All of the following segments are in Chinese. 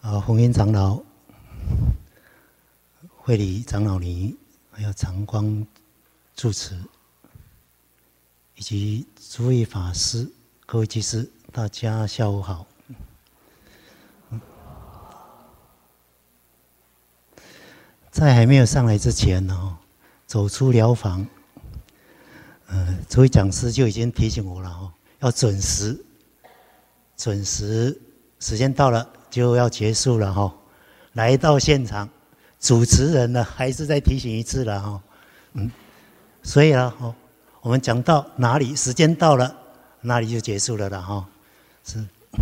弘源长老、慧理长老尼，还有常光住持，以及诸位法师、各位居士，大家下午好。在还没有上来之前呢，走出疗房，这位讲师就已经提醒我了要准时，时间到了就要结束了来到现场，主持人呢还是再提醒一次了所以我们讲到哪里，时间到了，那里就结束了是。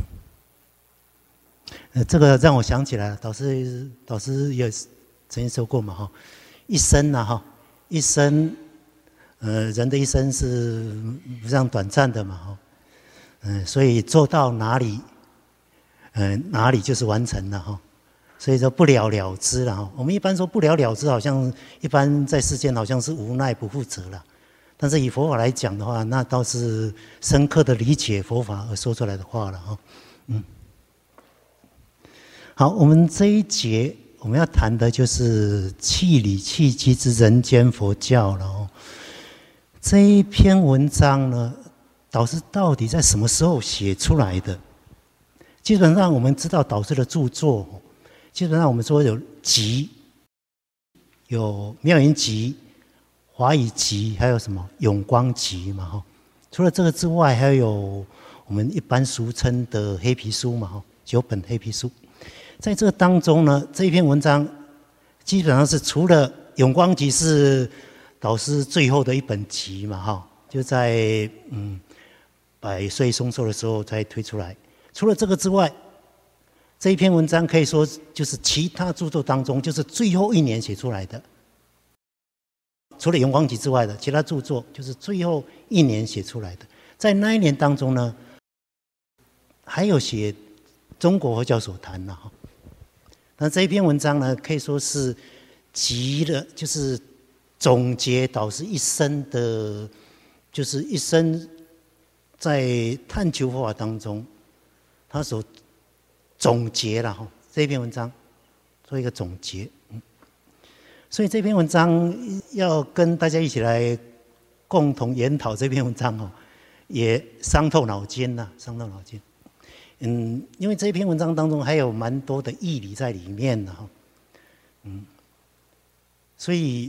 这个让我想起来，导师也曾经说过嘛一生一生，人的一生是非常短暂的嘛所以做到哪里，哪里就是完成了所以说不了了之了我们一般说不了了之，好像一般在世间好像是无奈不负责了，但是以佛法来讲的话，那倒是深刻的理解佛法而说出来的话了好，我们这一节我们要谈的就是契理契机之人间佛教了这一篇文章呢，导师到底在什么时候写出来的？基本上我们知道导师的著作，基本上我们说有集，有妙云集、华语集，还有什么永光集嘛除了这个之外，还有我们一般俗称的黑皮书嘛9本黑皮书。在这当中呢，这一篇文章基本上是除了永光集是导师最后的一本集嘛就在100岁松寿的时候才推出来。除了这个之外，这一篇文章可以说就是其他著作当中就是最后一年写出来的。除了永光集之外的其他著作，就是最后一年写出来的。在那一年当中呢，还有写《中国佛教所谈》那这一篇文章呢，可以说是集了，就是总结导师一生的，就是一生在探求佛法当中，他所总结了这一篇文章做一个总结。所以这篇文章要跟大家一起来共同研讨这篇文章也伤透脑筋伤透脑筋。因为这篇文章当中还有蛮多的义理在里面的所以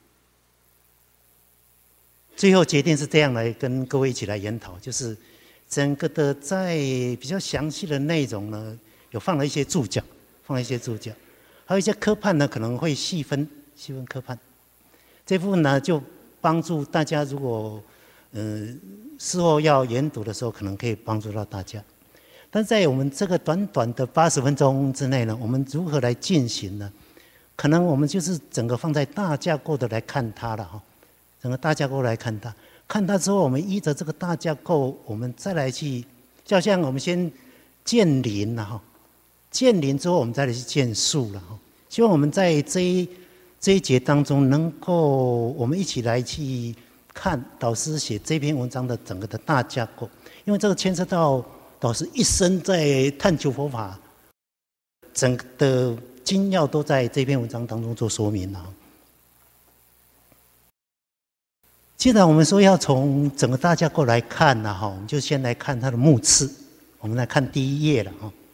最后决定是这样来跟各位一起来研讨，就是整个的在比较详细的内容呢，有放了一些注脚，还有一些科判呢可能会细分科判。这部分呢就帮助大家，如果事后要研读的时候，可能可以帮助到大家。但在我们这个短短的80分钟之内呢，我们如何来进行呢？可能我们就是整个放在大架构的来看它了整个大架构来看它，看它之后，我们依着这个大架构，我们再来去，就好像我们先建林建林之后，我们再来去建树了希望我们在这一节当中，能够我们一起来去看导师写这篇文章的整个的大架构，因为这个牵涉到导师一生在探求佛法，整个的精要都在这篇文章当中做说明了。既然我们说要从整个大架构来看我们就先来看它的目次。我们来看第一页了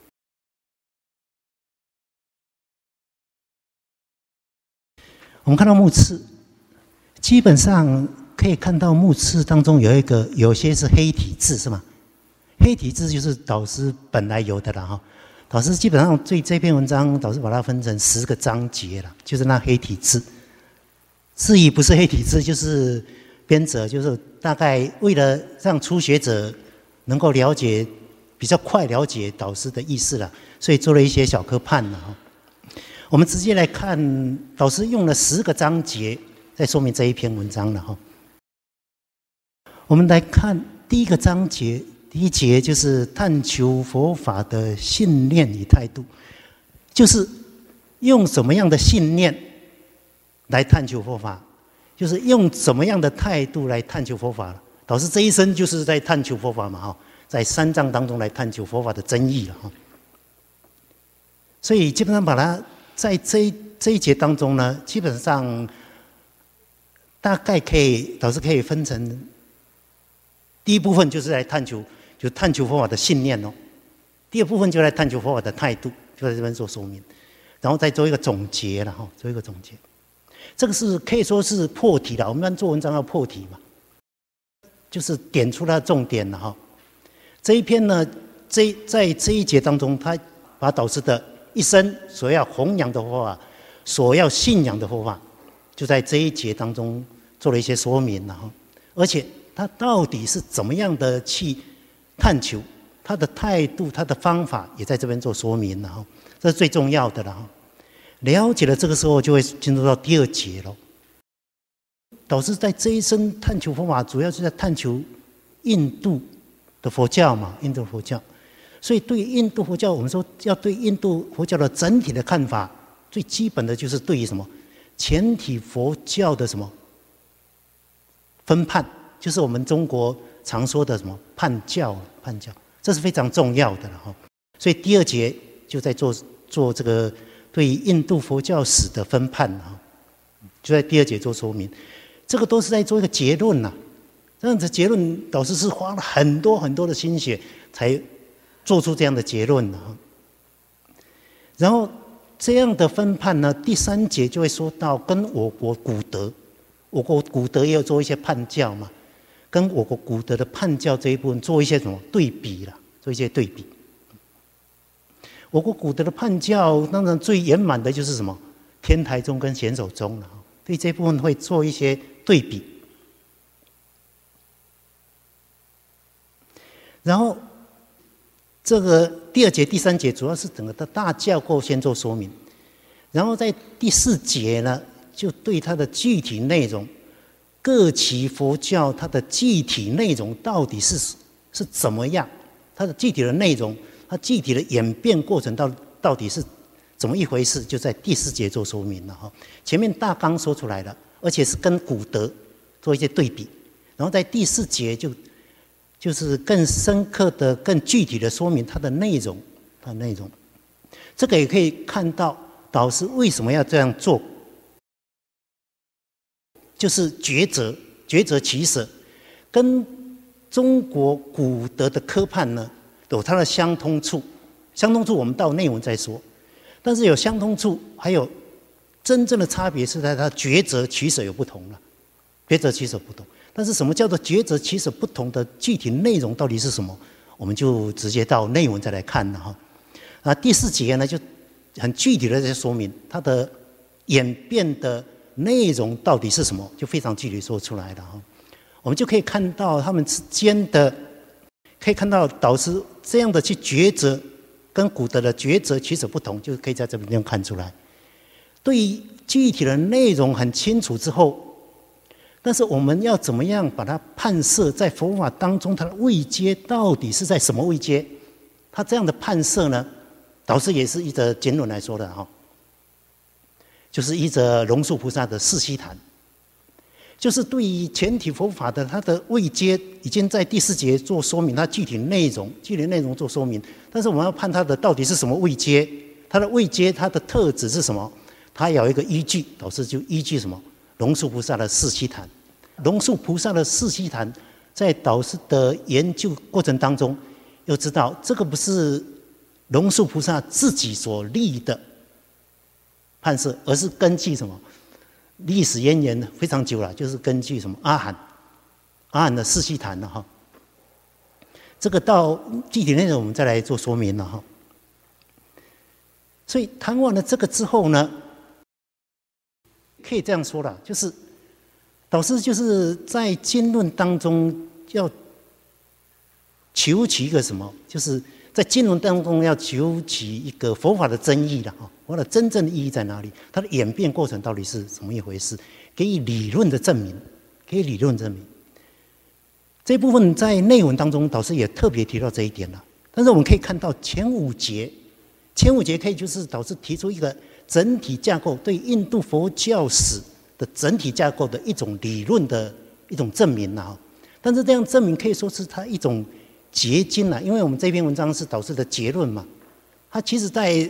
我们看到目次，基本上可以看到目次当中有些是黑体字是吗？黑体字就是导师本来有的了导师基本上对这篇文章，导师把它分成10个章节了，就是那黑体字。至于不是黑体字，就是编者，就是大概为了让初学者能够了解，比较快了解导师的意思了，所以做了一些小科判了我们直接来看，导师用了10个章节在说明这一篇文章了我们来看第一个章节。第一节就是探求佛法的信念与态度，就是用什么样的信念来探求佛法，就是用什么样的态度来探求佛法。导师这一生就是在探求佛法嘛在3藏当中来探求佛法的真义了所以基本上把它在这一节当中呢，基本上大概导师可以分成第一部分就是来探求佛法的信念哦，第二部分就来探求佛法的态度，就在这边做说明，然后再做一个总结了哈，做一个总结。这个是可以说是破题了，我们一般做文章要破题嘛，就是点出它的重点了哈。这一篇呢，在这一节当中，他把导师的一生所要弘扬的佛法，所要信仰的佛法，就在这一节当中做了一些说明了哈。而且他到底是怎么样的去探求，他的态度、他的方法也在这边做说明了哈。这是最重要的了哈。了解了这个时候，就会进入到第二节了。导师在这一生探求佛法，主要是在探求印度的佛教嘛，印度佛教。所以对印度佛教，我们说要对印度佛教的整体的看法，最基本的就是对于什么全体佛教的什么分判，就是我们中国常说的什么判教，这是非常重要的了哈。所以第二节就在做这个对印度佛教史的分判哈，就在第二节做说明。这个都是在做一个结论呐，这样子结论导师是花了很多很多的心血才做出这样的结论的哈。然后这样的分判呢，第三节就会说到跟我国古德也有做一些判教嘛，跟我国古德的判教这一部分做一些什么对比啦，做一些对比。我国古德的判教当然最圆满的就是什么天台宗跟显首宗了，对这部分会做一些对比。然后这个第二节、第三节主要是整个的大架构先做说明，然后在第四节呢，就对它的具体内容，各期佛教它的具体内容到底是怎么样，它的具体的内容，它具体的演变过程到底是怎么一回事，就在第四节做说明了哈。前面大纲说出来了，而且是跟古德做一些对比，然后在第四节就是更深刻的、更具体的说明它的内容，这个也可以看到导师为什么要这样做，就是抉择取舍，跟中国古德的科判呢有它的相通处。相通处我们到内文再说，但是有相通处，还有真正的差别是在它抉择取舍有不同了，抉择取舍不同。但是什么叫做抉择取舍不同的具体内容到底是什么，我们就直接到内文再来看了哈。第四节呢就很具体的在说明它的演变的内容到底是什么，就非常具体说出来了哈。我们就可以看到他们之间的，可以看到导师这样的去抉择，跟古德的抉择取舍不同，就可以在这边看出来。对于具体的内容很清楚之后，但是我们要怎么样把它判设在佛法当中，它的位阶到底是在什么位阶？它这样的判设呢，导师也是依着经论来说的哈，就是依着龙树菩萨的四悉檀，就是对于全体佛法的它的位阶，已经在第四节做说明，它具体内容做说明。但是我们要判它的到底是什么位阶，它的位阶，它的特质是什么？它有一个依据，导师就依据什么？龙树菩萨的四悉檀。龙树菩萨的四悉檀，在导师的研究过程当中，又知道这个不是龙树菩萨自己所立的判设，而是根据什么？历史渊源非常久了，就是根据什么阿含的四悉檀了哈。这个到具体内容我们再来做说明了哈。所以谈完了这个之后呢，可以这样说了，就是导师就是在经论当中要求取一个什么，就是在经论当中要求取一个佛法的真义了哈。佛法的真正的意义在哪里？它的演变过程到底是怎么一回事？给予理论的证明，这部分在内文当中，导师也特别提到这一点了。但是我们可以看到前五节可以就是导师提出一个整体架构，对印度佛教史的整体架构的一种理论的一种证明了。但是这样证明可以说是它一种结晶了，因为我们这篇文章是导师的结论嘛。它其实在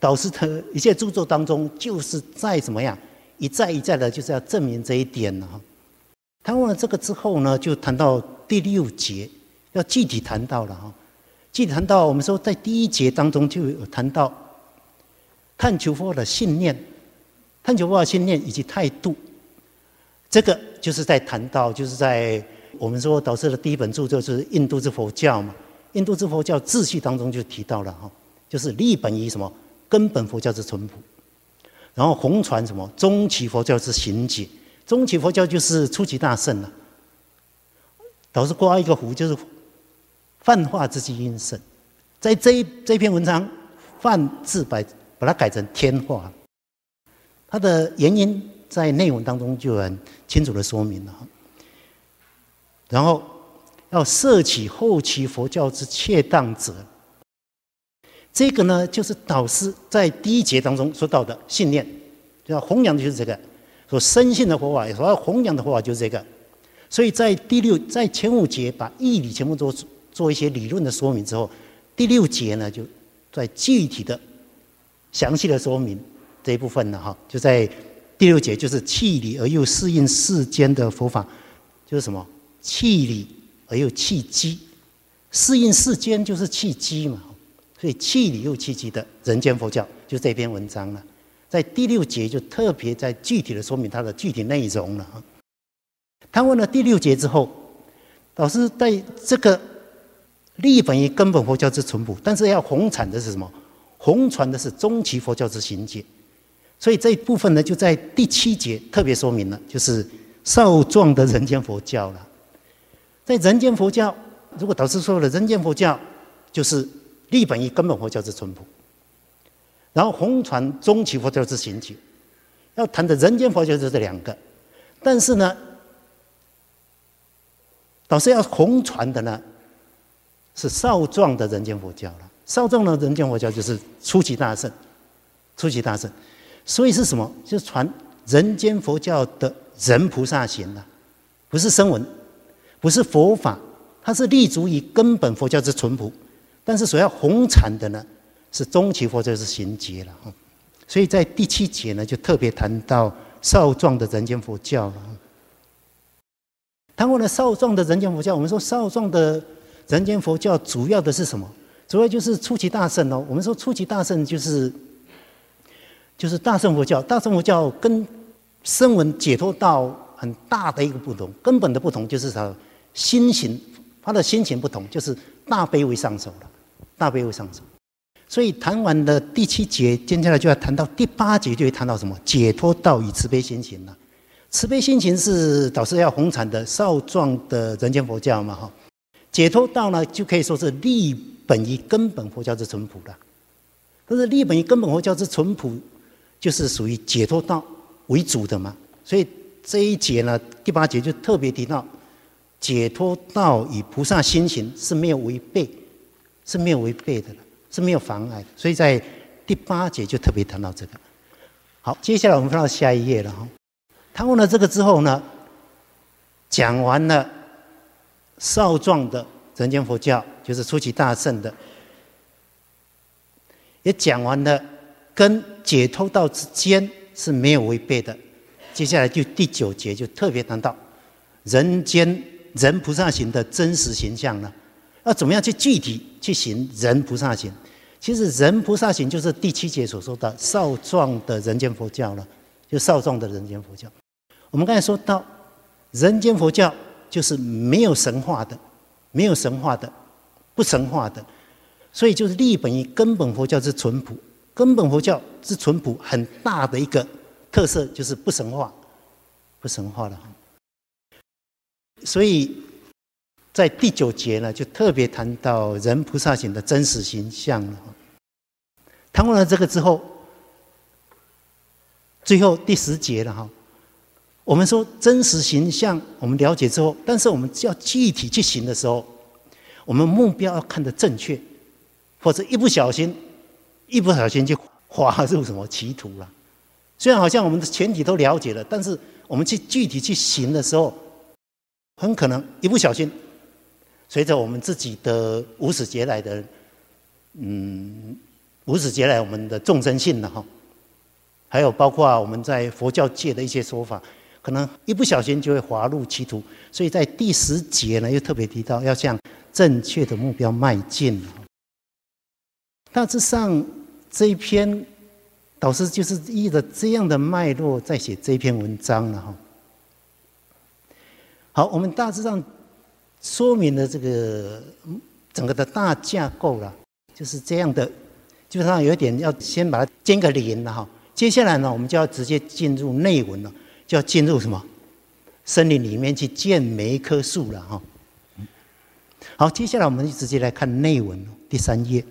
导师的一切著作当中，就是在怎么样一再一再的，就是要证明这一点了。谈完了这个之后呢，就谈到第6节，要具体谈到了哈。具体谈到，我们说在第1节当中就有谈到探求佛法的信念、探求佛法的信念以及态度。这个就是在谈到，就是在我们说导师的第一本著作就是印度之佛教嘛。印度之佛教秩序当中就提到了哈，就是立本于什么根本佛教之淳朴，然后弘传什么中期佛教之行解。中期佛教就是初期大乘了。导师刮一个胡，就是泛化之基因圣。在这篇文章，泛字把它改成天化，它的原因在内文当中就很清楚的说明了。然后要摄取后期佛教之切当者，这个呢，就是导师在第1节当中说到的信念，要弘扬的就是这个。所深信的佛法，所要弘扬的佛法就是这个。所以在在前5节把义理全部做一些理论的说明之后，第6节呢就在具体的详细的说明这一部分了哈。就在第6节，就是契理而又适应世间的佛法，就是什么契理而又契机，适应世间就是契机嘛。所以契理又契机的人间佛教，就这篇文章了。在第6节就特别在具体的说明它的具体内容了。谈完了第6节之后，导师在这个立本于根本佛教之淳朴，但是要弘传的是什么？弘传的是中期佛教之行解。所以这一部分呢，就在第7节特别说明了，就是少壮的人间佛教了。在人间佛教，如果导师说了人间佛教就是立本于根本佛教之淳朴，然后弘传中期佛教之行解，要谈的人间佛教就是这2个。但是呢，导师要弘传的呢是少壮的人间佛教了。少壮的人间佛教就是初期大乘，初期大乘。所以是什么？就是传人间佛教的人菩萨行了，不是声闻，不是佛法，它是立足于根本佛教之淳朴。但是所要弘传的呢，是中期佛教之行解了。所以在第7节呢，就特别谈到少壮的人间佛教了。谈过了少壮的人间佛教，我们说少壮的人间佛教主要的是什么？主要就是初期大乘哦。我们说初期大乘就是大乘佛教。大乘佛教跟声闻解脱道很大的一个不同，根本的不同就是它心行，它的心行不同，就是大悲为上首了，大悲为上首。所以谈完了第7节，接下来就要谈到第8节，就会谈到什么？解脱道与慈悲心行了。慈悲心行是导师要弘传的少壮的人间佛教嘛哈。解脱道呢，就可以说是立本于根本佛教之淳朴了。但是立本于根本佛教之淳朴，就是属于解脱道为主的嘛。所以这一节呢，第8节就特别提到，解脱道与菩萨心行是没有违背，是没有违背的了，是没有妨碍的。所以在第8节就特别谈到这个。好，接下来我们看到下一页了哈。谈完了这个之后呢，讲完了少壮的人间佛教，就是初期大乘的，也讲完了跟解脱道之间是没有违背的。接下来就第9节就特别谈到人间人菩萨行的真实形象呢，要怎么样去具体去行人菩萨行？其实人菩萨行就是第7节所说的少壮的人间佛教了，就少壮的人间佛教。我们刚才说到人间佛教就是没有神化的，没有神化的，不神化的，所以就是立本于根本佛教之淳朴。根本佛教之淳朴很大的一个特色就是不神化，不神化了。所以在第9节呢，就特别谈到人菩萨行的真实形象了。谈完了这个之后，最后第10节了哈。我们说真实形象我们了解之后，但是我们要具体去行的时候，我们目标要看得正确，或者一不小心就滑入什么歧途了。虽然好像我们的前提都了解了，但是我们去具体去行的时候，很可能一不小心，随着我们自己的无始劫来的无始劫来我们的众生性了哈，还有包括我们在佛教界的一些说法，可能一不小心就会滑入歧途，所以在第10节呢又特别提到要向正确的目标迈进。大致上这一篇导师就是依着这样的脉络在写这篇文章了哈。好，我们大致上说明了这个整个的大架构了，就是这样的。基本上有一点要先把它兼个连了哈。接下来呢，我们就要直接进入内文了，就要进入什么森林里面去见每一棵树了哈。好，接下来我们就直接来看内文第3页。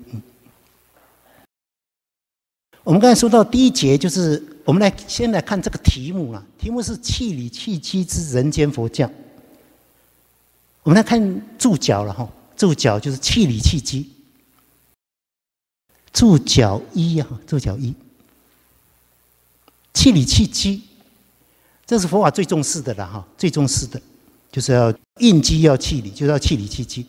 我们刚才说到第1节，就是我们先来看这个题目啦。题目是气理气机之人间佛教。我们来看注脚了哈，注脚就是气理气机。注脚1啊，注脚1，气理气机，这是佛法最重视的了哈，最重视的就是要应机要气理，就是要气理气机。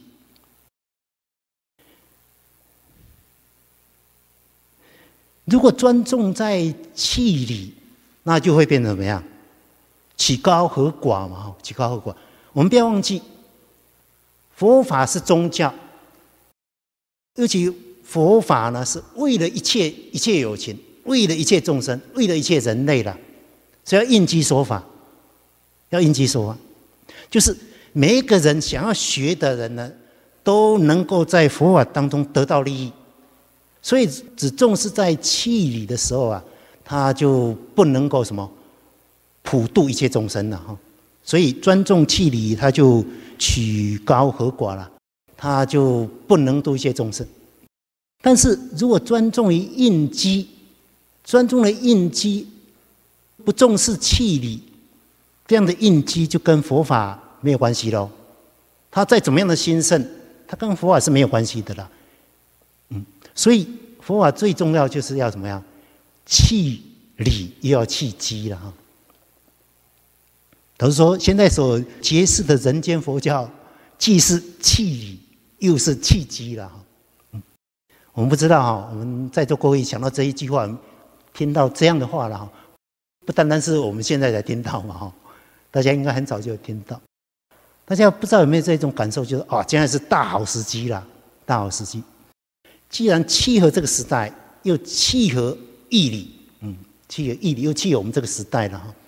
如果专重在气理，那就会变成怎么样？起高和寡嘛，起高和寡。我们不要忘记，佛法是宗教，尤其佛法呢是为了一切有情，为了一切众生，为了一切人类了，所以要应机说法，要应机说法，就是每一个人想要学的人呢，都能够在佛法当中得到利益。所以只重视在气理的时候啊，他就不能够什么普度一切众生了哈。所以专重气理，他就取高和寡了，他就不能度一切众生。但是如果专重于应机，专重的应机，不重视气理，这样的应机就跟佛法没有关系喽。他再怎么样的兴盛，他跟佛法是没有关系的啦。所以佛法最重要就是要怎么样？气理又要气机了哈。都是说现在所揭示的人间佛教，既是气理又是气机了哈。我们不知道哈，我们在座各位想到这一句话，听到这样的话了哈，不单单是我们现在才听到嘛哈，大家应该很早就有听到。大家不知道有没有这种感受，就是现在是大好时机啦，大好时机。既然契合这个时代，又契合义理，契合义理，又契合我们这个时代了哈。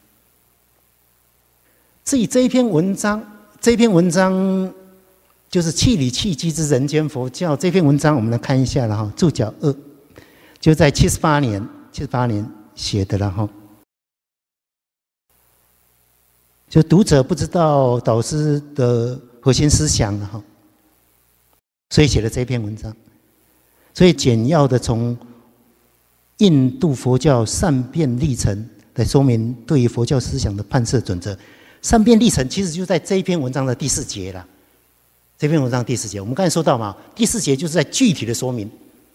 至于这一篇文章就是气理气机之人间佛教。这篇文章我们来看一下了哈，注脚2，就在78年写的了哈。就读者不知道导师的核心思想了哈，所以写了这篇文章。所以简要的从印度佛教善变历程来说明对于佛教思想的判摄准则。善变历程其实就在这一篇文章的第4节了。这篇文章第4节，我们刚才说到嘛，第4节就是在具体的说明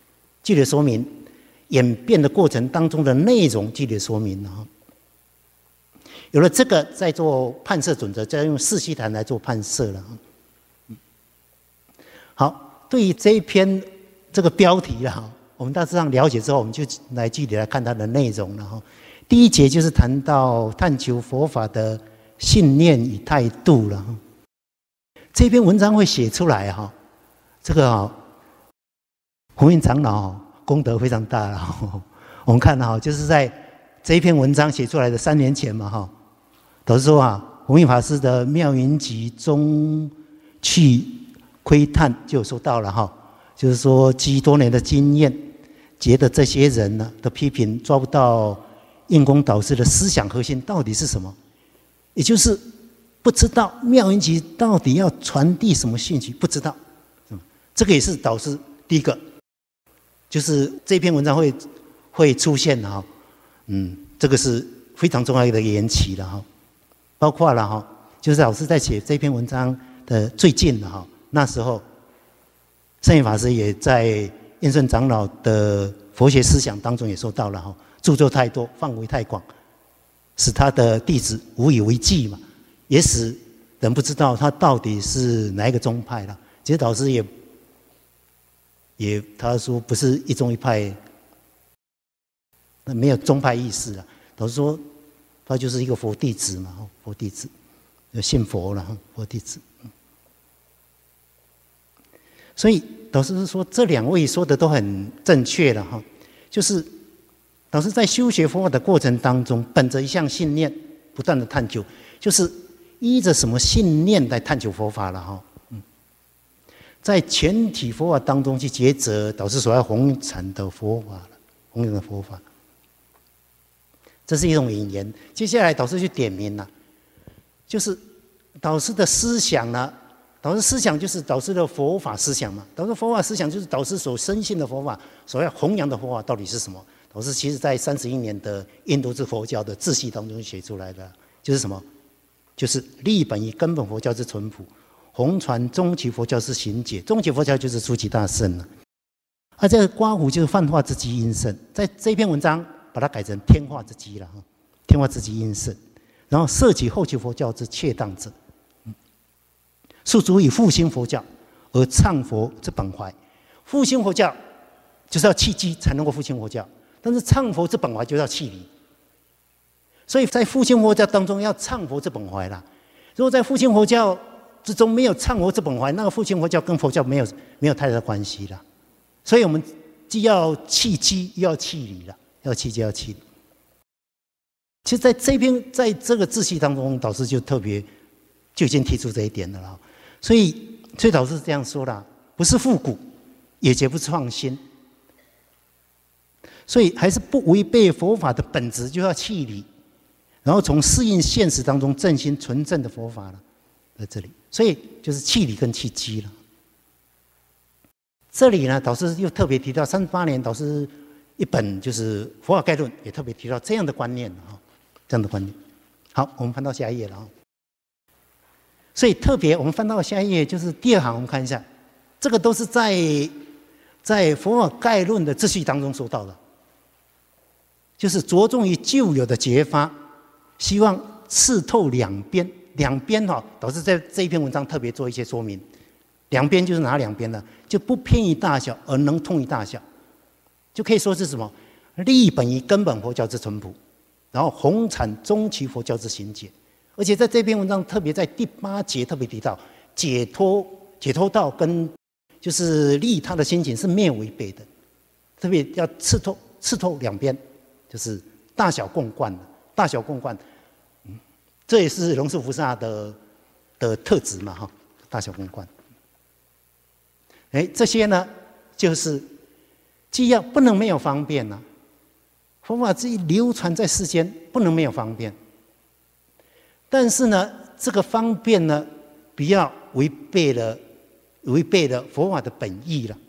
演变的过程当中的内容，具体的说明了。有了这个，再做判摄准则，再用四悉檀来做判摄了。好，对于这一篇这个标题啦，我们大致上了解之后，我们就来具体来看它的内容了哈。第1节就是谈到探求佛法的信念与态度了。这篇文章会写出来哈，这个弘印长老功德非常大了。我们看哈，就是在这一篇文章写出来的3年前嘛哈，都是说弘印法师的妙云集中去窥探就有说到了哈。就是说，基于多年的经验，觉得这些人呢的批评抓不到印光导师的思想核心到底是什么，也就是不知道妙云集到底要传递什么信息，不知道。这个也是导师第一个，就是这篇文章会出现的哈。这个是非常重要的缘起了哈。包括了哈，就是老师在写这篇文章的最近的哈，那时候。圣严法师也在印顺长老的佛学思想当中也说到了哈，著作太多，范围太广，使他的弟子无以为继嘛，也使人不知道他到底是哪一个宗派了。其实导师也他说不是一宗一派，那没有宗派意识啊。导师说他就是一个佛弟子嘛，佛弟子，信佛了，佛弟子。所以导师是说这两位说的都很正确了哈，就是导师在修学佛法的过程当中，本着一项信念，不断的探究，就是依着什么信念来探求佛法了哈。在全体佛法当中去抉择导师所要弘传的佛法了，弘扬的佛法，这是一种引言。接下来导师去点名了，就是导师的思想呢，导师思想就是导师的佛法思想嘛。导师佛法思想就是导师所深信的佛法，所要弘扬的佛法到底是什么？导师其实在31年的印度之佛教的自系当中写出来的，就是什么？就是立本以根本佛教之淳朴，弘传终极佛教之行解。终极佛教就是初级大乘了。这个刮胡就是泛化之机因圣，在这篇文章把它改成天化之机了，天化之机因圣，然后摄取后期佛教之切当者，诉诸以复兴佛教而倡佛之本怀。复兴佛教就是要契机才能够复兴佛教，但是倡佛之本怀就要契理。所以在复兴佛教当中要倡佛之本怀啦。如果在复兴佛教之中没有倡佛之本怀，那个复兴佛教跟佛教没有太大的关系啦。所以我们既要契机又要契理了，要契机要契理。其实在这个自系当中，导师就特别就已经提出这一点了啦。所以导师是这样说啦，不是复古，也绝不创新。所以还是不违背佛法的本质，就要契理，然后从适应现实当中正心纯正的佛法了，在这里。所以就是契理跟契机了。这里呢，导师又特别提到38年导师一本就是《佛法概论》，也特别提到这样的观念啊，这样的观念。好，我们翻到下一页了啊。所以特别我们翻到下一页，就是第2行，我们看一下，这个都是在《佛法概论》的秩序当中说到的，就是着重于旧有的结发，希望刺透两边哈。导师在这一篇文章特别做一些说明。两边就是哪两边呢？就不偏于大小，而能通于大小，就可以说是什么？立本于根本佛教之淳朴，然后弘传终极佛教之行解。而且在这篇文章特别在第8节特别提到，解脱道跟就是利他的心情是没有违背的，特别要刺透两边，就是大小共贯的，大小共贯。这也是龙树菩萨的特质嘛哈，大小共贯。这些呢，就是既要不能没有方便啊，佛法之流传在世间，不能没有方便。但是呢，这个方便呢，不要违背了佛法的本意了。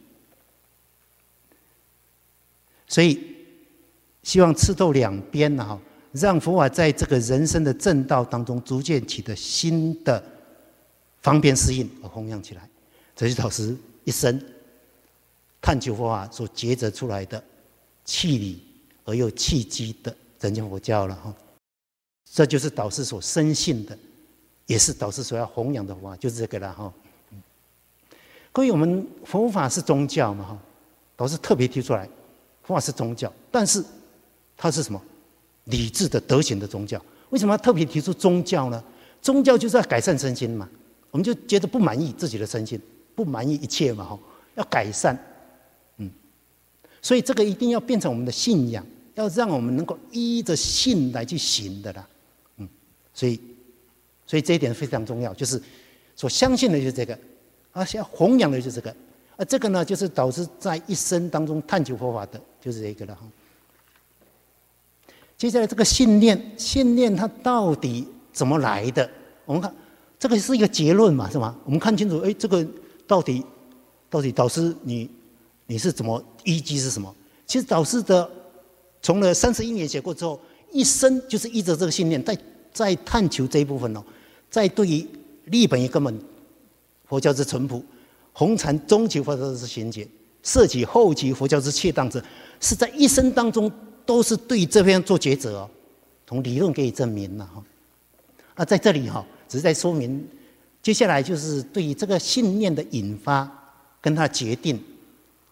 所以希望刺透两边哈，让佛法在这个人生的正道当中逐渐取得新的方便适应而弘扬起来。这是导师一生探求佛法所抉择出来的契理而又契机的人间佛教了哈。这就是导师所深信的，也是导师所要弘扬的佛法，就是这个了哈。各位，我们佛法是宗教嘛哈？导师特别提出来，佛法是宗教，但是它是什么？理智的德行的宗教。为什么要特别提出宗教呢？宗教就是要改善身心嘛。我们就觉得不满意自己的身心，不满意一切嘛哈，要改善。所以这个一定要变成我们的信仰，要让我们能够依着信来去行的啦。所以这一点非常重要，就是所相信的就是这个，而且弘扬的就是这个，而这个呢，就是导师在一生当中探求佛法的，就是这个了哈。接下来这个信念它到底怎么来的？我们看这个是一个结论嘛，是吗？我们看清楚，这个到底导师你是怎么依据是什么？其实导师的从了31年写过之后，一生就是依着这个信念在探求这一部分哦，在对于立本于根本佛教之淳朴，弘传终极佛教之行解，摄取后期佛教之切当者，是在一生当中都是对这边做抉择哦。从理论可以证明了哈。在这里哈，只是在说明，接下来就是对于这个信念的引发跟它决定，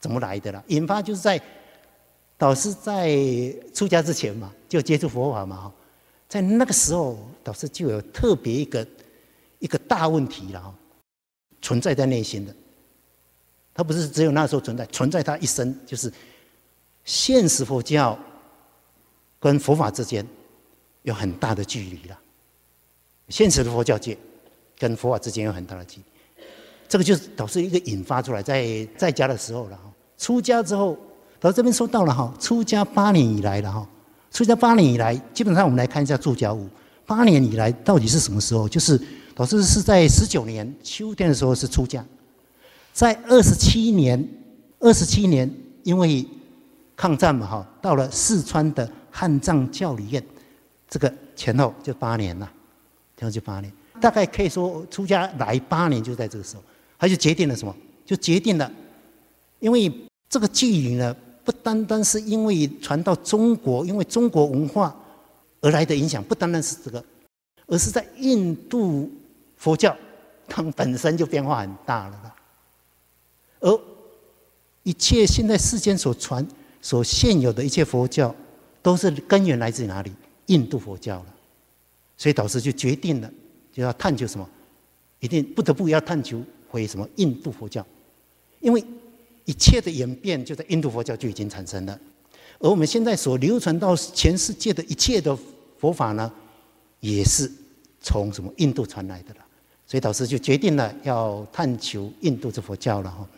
怎么来的啦？引发就是在导师在出家之前嘛，就接触佛法嘛，在那个时候，导师就有特别一个大问题了，存在在内心的。他不是只有那时候存在他一生，就是现实佛教跟佛法之间有很大的距离了。现实的佛教界跟佛法之间有很大的距离。这个就是导师一个引发出来，在家的时候了。出家之后，导师这边说到了哈，出家8年以来了哈，出家8年以来，基本上我们来看一下住家务，8年以来到底是什么时候？就是导师是在19年秋天的时候是出家，在27年，因为抗战嘛哈，到了四川的汉藏教理院，这个前后就8年了，前后就8年，大概可以说出家来8年就在这个时候。他就决定了什么？就决定了，因为这个距离呢，不单单是因为传到中国，因为中国文化而来的影响，不单单是这个，而是在印度佛教，它本身就变化很大了啦。而一切现在世间所现有的一切佛教，都是根源来自哪里？印度佛教了。所以导师就决定了，就要探究什么？一定不得不要探求回什么印度佛教，因为一切的演变就在印度佛教就已经产生了，而我们现在所流传到全世界的一切的佛法呢，也是从什么印度传来的了。所以导师就决定了要探求印度之佛教了哈。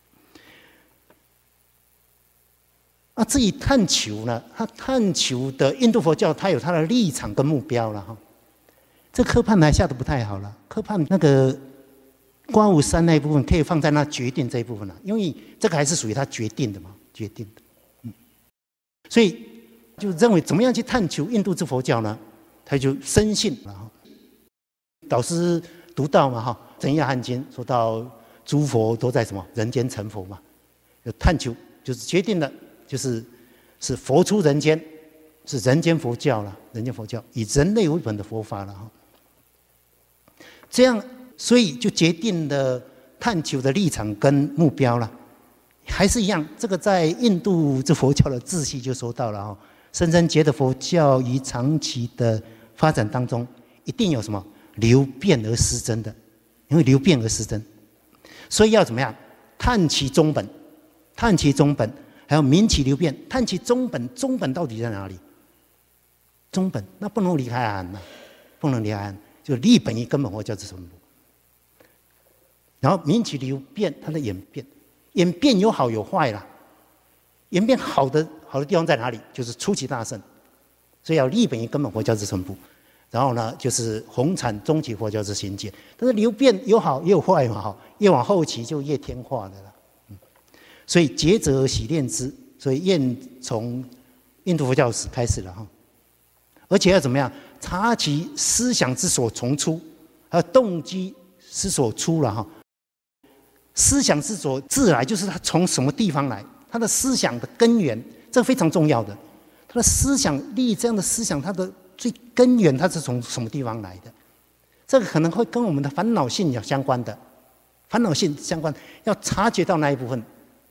至于探求呢，他探求的印度佛教，他有他的立场跟目标了哈。这科判还下得不太好了，科判那个刮无三那一部分可以放在那决定这一部分了，因为这个还是属于他决定的嘛，决定的。所以就认为怎么样去探求印度之佛教呢？他就深信了。导师读到嘛哈，《真言汉经》说到诸佛都在什么人间成佛嘛，就探求就是决定了，就是佛出人间，是人间佛教了，人间佛教以人类为本的佛法了哈。这样，所以就决定了探求的立场跟目标了。还是一样，这个在印度这佛教的秩序就说到了哈，僧人觉得佛教于长期的发展当中，一定有什么流变而失真的，因为流变而失真，所以要怎么样探其中本，探其中本，还有明其流变，探其中本，中本到底在哪里？中本那不能离开阿含呐，不能离开阿含。就立本于根本佛教之全部，然后明其流变，它的演变有好有坏啦。演变好的地方在哪里？就是出其大圣，所以要立本于根本佛教之全部。然后呢，就是弘阐终极佛教之心界。但是流变有好也有坏嘛，哈，越往后期就越天化的了。所以觉者而喜练之，所以愿从印度佛教史开始了哈。而且要怎么样？察其思想之所从出，还有动机之所出了哈。思想之所自来，就是他从什么地方来，他的思想的根源，这个非常重要的。他的思想力，这样的思想，它的最根源，它是从什么地方来的？这个可能会跟我们的烦恼性有相关的，烦恼性相关，要察觉到那一部分。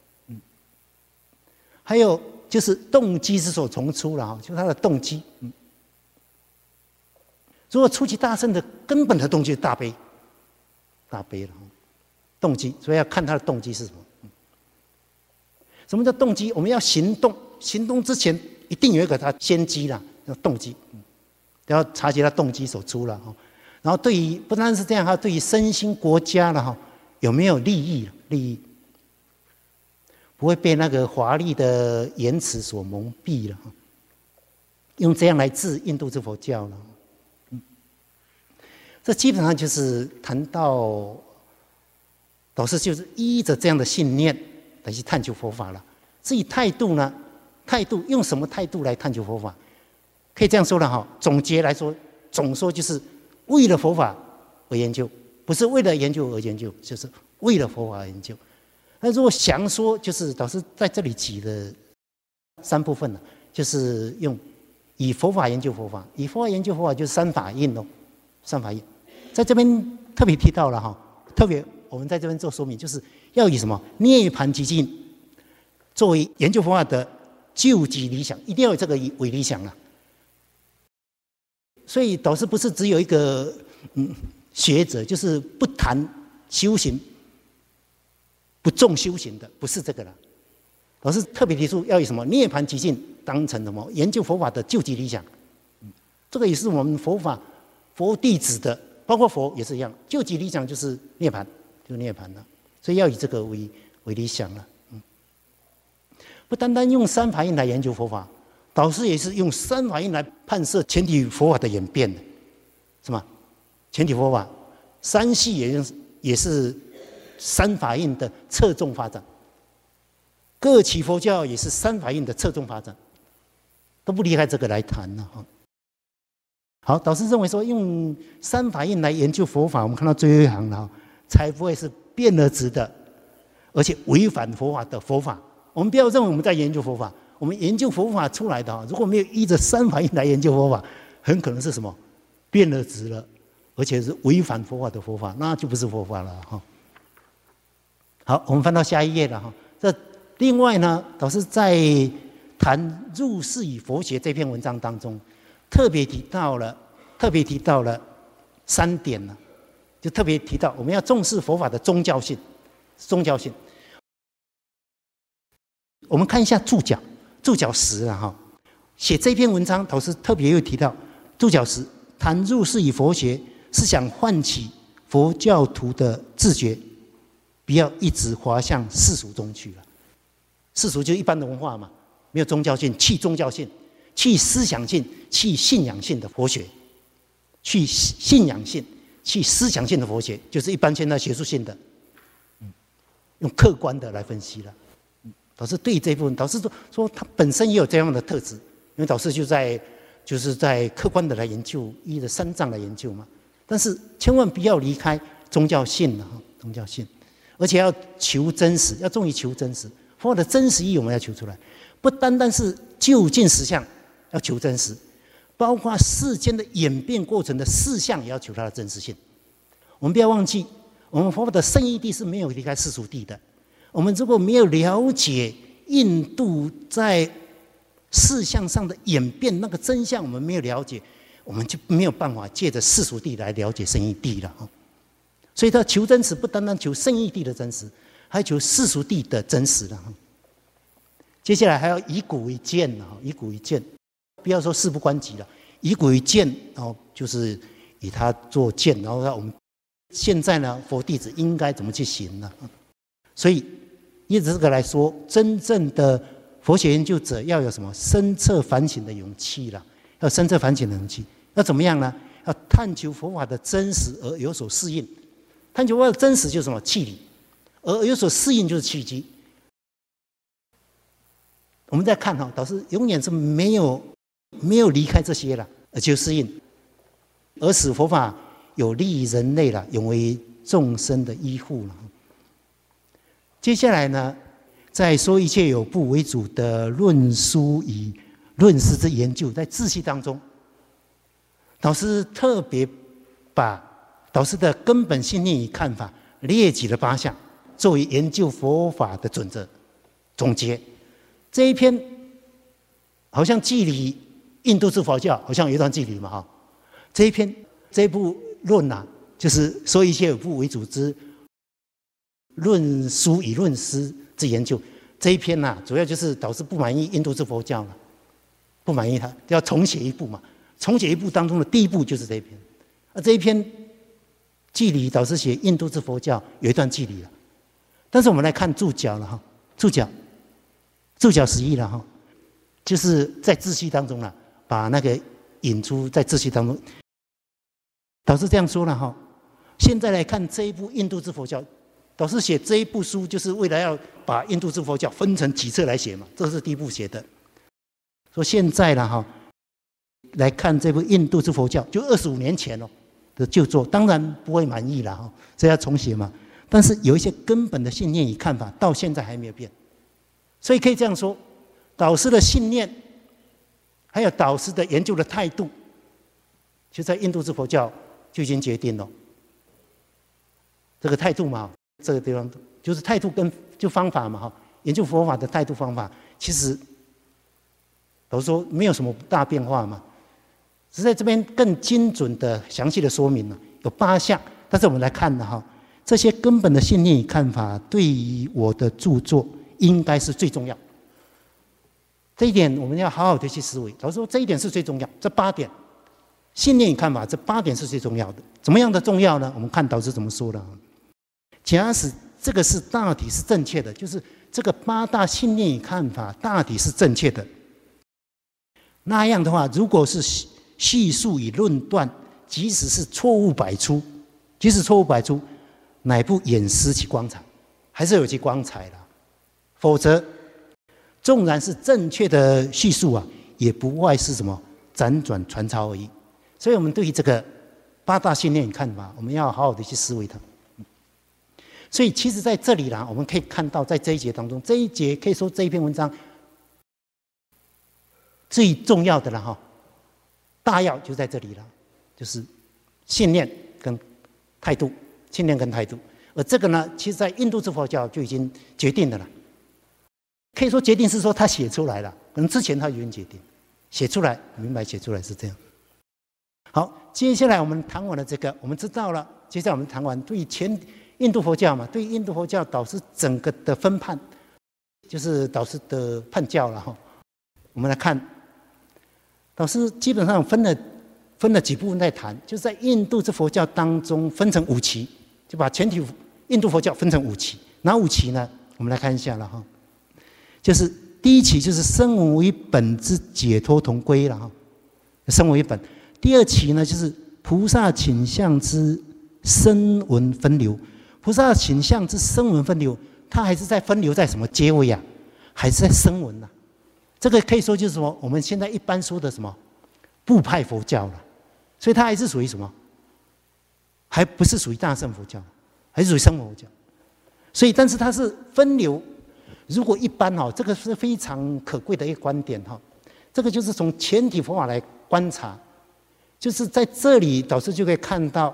还有就是动机之所从出了哈，就是他的动机。如果出其大圣的根本的动机是大悲，大悲了，动机，所以要看他的动机是什么。什么叫动机？我们要行动，行动之前一定有一个他先机啦，叫动机，要察觉他动机所出了哈。然后对于不单是这样，还对于身心国家了哈，有没有利益？利益不会被那个华丽的言辞所蒙蔽了哈。用这样来治印度之佛教了。这基本上就是谈到导师就是依着这样的信念来去探求佛法了。至于态度呢？态度用什么态度来探求佛法？可以这样说了哈。总结来说，总说就是为了佛法而研究，不是为了研究而研究，就是为了佛法而研究。那如果详说，就是导师在这里举了3部分了，就是用以佛法研究佛法，以佛法研究佛法就是3法印哦，3法印。在这边特别提到了哈，特别我们在这边做说明，就是要以什么涅槃极境作为研究佛法的究极理想，一定要有这个为理想啊。所以导师不是只有一个学者，就是不谈修行、不重修行的，不是这个了。导师特别提出要以什么涅槃极境当成什么研究佛法的究极理想。这个也是我们佛弟子的，包括佛也是一样，究极理想就是涅槃，就是涅槃了。所以要以这个为理想了。不单单用三法印来研究佛法，导师也是用三法印来判设全体佛法的演变的，是吗？全体佛法，三系也是三法印的侧重发展，各起佛教也是三法印的侧重发展，都不离开这个来谈了哈。好，导师认为说用三法印来研究佛法，我们看到最后一行了，才不会是变了质的，而且违反佛法的佛法。我们不要认为我们在研究佛法，我们研究佛法出来的，如果没有依着三法印来研究佛法，很可能是什么变了质了，而且是违反佛法的佛法，那就不是佛法了哈。好，我们翻到下一页了哈。这另外呢，导师在谈入世与佛学这篇文章当中，特别提到了3点呢，就特别提到我们要重视佛法的宗教性。我们看一下注脚10啊哈，写这篇文章，导师特别又提到注脚10，谈入世与佛学是想唤起佛教徒的自觉，不要一直滑向世俗中去了。世俗就是一般的文化嘛，没有宗教性，去宗教性，去思想性，去信仰性的佛学，去信仰性，去思想性的佛学，就是一般现在学术性的，用客观的来分析了。导师对这部分，导师说他本身也有这样的特质，因为导师就是在客观的来研究，依着三藏来研究嘛。但是千万不要离开宗教性了，宗教性，而且要求真实，要重于求真实。佛法的真实意我们要求出来，不单单是究竟实相要求真实，包括世间的演变过程的事相也要求它的真实性。我们不要忘记，我们佛法的圣义地是没有离开世俗地的。我们如果没有了解印度在事相上的演变那个真相，我们没有了解，我们就没有办法借着世俗地来了解圣义地了。所以他求真实不单单求圣义地的真实，还求世俗地的真实了。接下来还要以古为鉴，以古为鉴，不要说事不关己了，以古为鉴，就是以它做鉴，然后我们现在呢，佛弟子应该怎么去行呢？所以依着这个来说，真正的佛学研究者要有什么深彻反省的勇气了？要深彻反省的勇气，要怎么样呢？要探求佛法的真实而有所适应。探求佛法的真实就是什么？气理，而有所适应就是契机。我们再看导师永远是没有离开这些了，而求适应，而使佛法有利于人类了，永为众生的依护了。接下来呢，在说一切有部为主的论书与论师之研究，在自系当中，导师特别把导师的根本信念与看法列举了8项，作为研究佛法的准则。总结这一篇，好像距离印度之佛教好像有一段距离嘛哈。这一部论啊，就是说一切有部为主之论书与论师之研究。这一篇主要就是导师不满意印度之佛教了，不满意他，要重写一部嘛。重写一部当中的第一部就是这一篇，这一篇距离导师写印度之佛教有一段距离了。但是我们来看注脚了哈，注脚11了哈，就是在自系当中了，把那个引出在自系当中。导师这样说了哈，现在来看这一部印度之佛教。导师写这一部书，就是为了要把印度之佛教分成几册来写嘛，这是第一部写的。说现在来看这部印度之佛教，就25年前的旧作，当然不会满意了所以要重写嘛。但是有一些根本的信念与看法，到现在还没有变。所以可以这样说，导师的信念，还有导师的研究的态度，就在印度之佛教就已经决定了。这个态度嘛。这个地方就是态度跟就方法嘛研究佛法的态度方法，其实都说没有什么大变化嘛，只是在这边更精准的、详细的说明了，有8项。但是我们来看呢，这些根本的信念与看法，对于我的著作应该是最重要。这一点我们要好好的去思维。老师说这一点是最重要，这8点信念与看法，这8点是最重要的。怎么样的重要呢？我们看导师怎么说的。假使这个是大体是正确的，就是这个8大信念与看法大体是正确的，那样的话，如果是叙述与论断，即使是错误百出，乃不掩失其光彩，还是有其光彩啦。否则，纵然是正确的叙述啊，也不外是什么辗转传抄而已。所以，我们对于这个8大信念与看法，我们要好好的去思维它。所以，其实在这里啦，我们可以看到，在这一节当中，这一节可以说这一篇文章最重要的了大要就在这里了，就是信念跟态度，信念跟态度。而这个呢，其实在印度之佛教就已经决定的了。可以说决定是说他写出来了，可能之前他已经决定写出来，明白写出来是这样。好，接下来我们谈完了这个，我们知道了。接下来我们谈完对前印度佛教嘛，对印度佛教导师整个的分判，就是导师的判教了我们来看，导师基本上分了几部分在谈，就是在印度之佛教当中分成5期，就把全体印度佛教分成5期。哪5期呢？我们来看一下了就是第1期就是声闻为本之解脱同归了声闻为本。第2期呢就是菩萨倾向之声闻分流。菩萨倾向之声闻分流，它还是在分流在什么阶位啊？还是在声闻啊？这个可以说就是什么？我们现在一般说的什么部派佛教了。所以它还是属于什么？还不是属于大乘佛教，还是属于声闻佛教。所以，但是它是分流。如果一般这个是非常可贵的一个观点这个就是从全体佛法来观察，就是在这里导师就可以看到。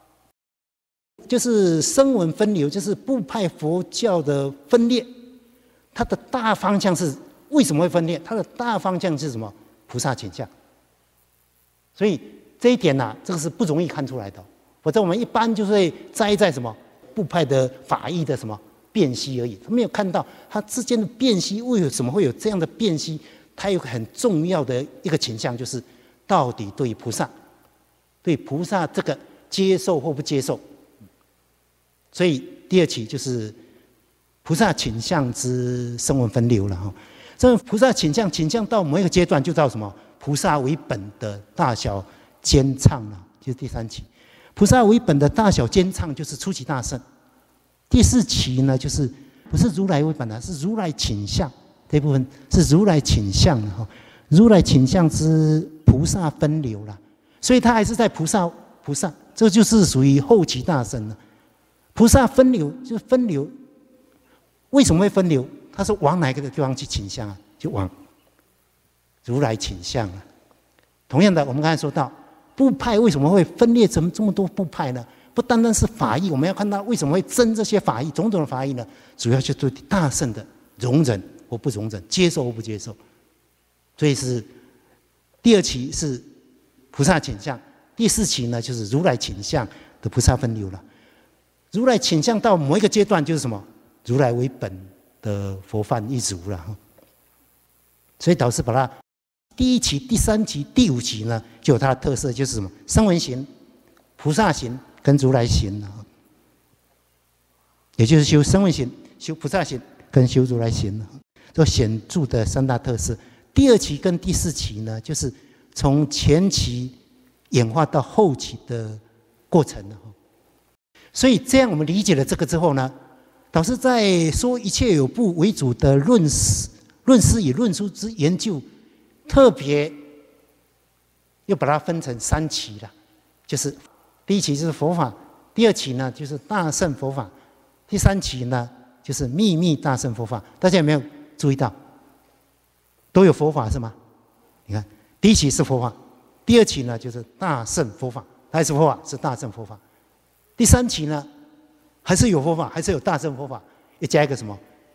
就是声闻分流，就是部派佛教的分裂，它的大方向是为什么会分裂？它的大方向是什么？菩萨倾向。所以这一点这个是不容易看出来的，否则我们一般就会栽在什么部派的法义的什么辨析而已，没有看到它之间的辨析为什么会有这样的辨析。它有个很重要的一个倾向，就是到底对菩萨这个接受或不接受。所以第2期就是菩萨倾向之声闻分流了这菩萨倾向到某一个阶段，就到什么菩萨为本的大小兼畅了，就是第3期。菩萨为本的大小兼畅就是初期大乘。第4期呢，就是不是如来为本的，是如来倾向这部分是如来倾向的如来倾向之菩萨分流了。所以它还是在菩萨，这就是属于后期大乘了。菩萨分流就是分流，为什么会分流？他是往哪个地方去倾向啊？就往如来倾向啊。同样的，我们刚才说到部派为什么会分裂成这么多部派呢？不单单是法义，我们要看到为什么会争这些法义，种种的法义呢？主要就是对大乘的容忍或不容忍，接受或不接受。所以是第2期是菩萨倾向，第4期呢就是如来倾向的菩萨分流了。如来倾向到某一个阶段就是什么？如来为本的佛范一如了。所以导师把它第1期、第3期、第5期呢，就有它的特色，就是什么？声闻行、菩萨行跟如来行了。也就是修声闻行、修菩萨行跟修如来行了，这显著的3大特色。第2期跟第4期呢，就是从前期演化到后期的过程了。所以这样我们理解了这个之后呢，导师在说一切有部为主的论思与论述之研究，特别又把它分成3期了，就是第1期就是佛法，第2期呢就是大乘佛法，第3期呢就是秘密大乘佛法。大家有没有注意到？都有佛法是吗？你看，第1期是佛法，第2期呢就是大乘佛法，还是佛法是大乘佛法。第3期呢，还是有佛法，还是有大乘佛法，又加一个什么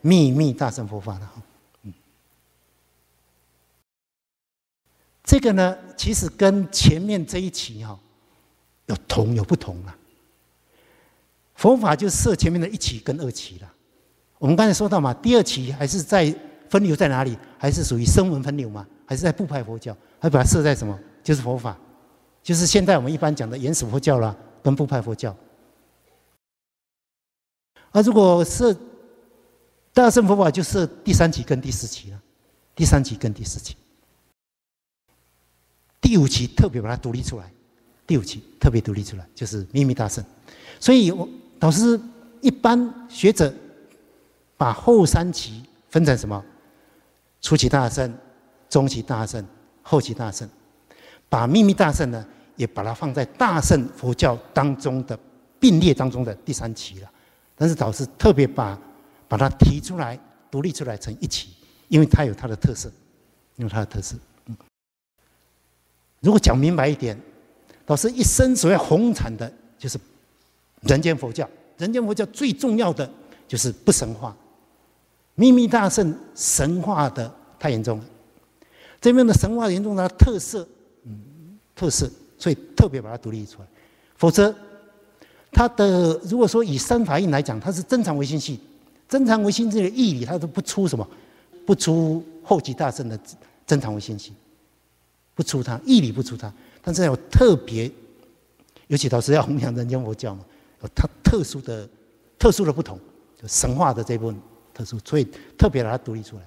秘密大乘佛法了。这个呢，其实跟前面这一期有不同了。佛法就设前面的一期跟二期了。我们刚才说到嘛，第二期还是在分流在哪里？还是属于声闻分流嘛？还是在部派佛教？还把它设在什么？就是佛法，就是现在我们一般讲的原始佛教啦，跟部派佛教。如果设大乘佛法，就设第三期跟第四期了。第三期跟第四期，第五期特别把它独立出来。第五期特别独立出来，就是秘密大乘。所以导师一般学者把后三期分成什么？初期大乘、中期大乘、后期大乘。把秘密大乘呢，也把它放在大乘佛教当中的并列当中的第三期了。但是导师特别把它提出来，独立出来成一期，因为它有它的特色，如果讲明白一点，导师一生所要弘传的就是人间佛教。人间佛教最重要的就是不神化。秘密大乘神化的太严重了，这边的神化严重的特色，所以特别把它独立出来。否则，它的如果说以三法印来讲，它是增长唯心系，增长唯心这个义理，它都不出什么，不出后期大乘的增长唯心系，不出它义理，不出它。但是有特别，尤其导师要弘扬人间佛教嘛，有它特殊的不同，就神话的这部分特殊，所以特别把它独立出来。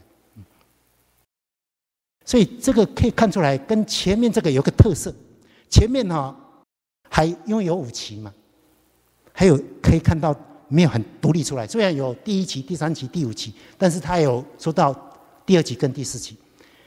所以这个可以看出来，跟前面这个有个特色。前面还因为有五期嘛，还有可以看到没有很独立出来。虽然有第一期、第三期、第五期，但是他有说到第二期跟第四期。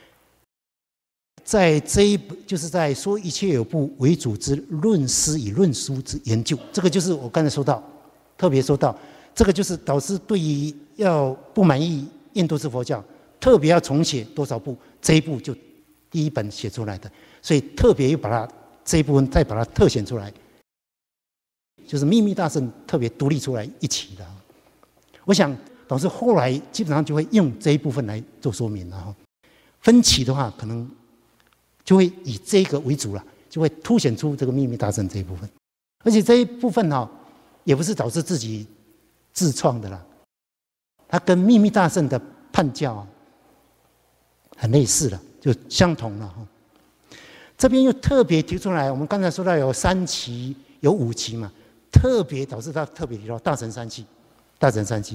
在这一就是在说一切有部为主之论师与论书之研究，这个就是我刚才说到，特别说到这个就是导师对于要不满意印度式佛教，特别要重写多少部，这一部就第一本写出来的，所以特别又把它这一部分再把它特显出来，就是秘密大乘特别独立出来一起的。我想导师后来基本上就会用这一部分来做说明了。分歧的话，可能就会以这个为主了，就会凸显出这个秘密大乘这一部分。而且这一部分也不是导师自己自创的啦，它跟秘密大乘的判教很类似了，就相同了。这边又特别提出来，我们刚才说到有三期、有五期嘛，特别导致他特别提到大乘三系，大乘三系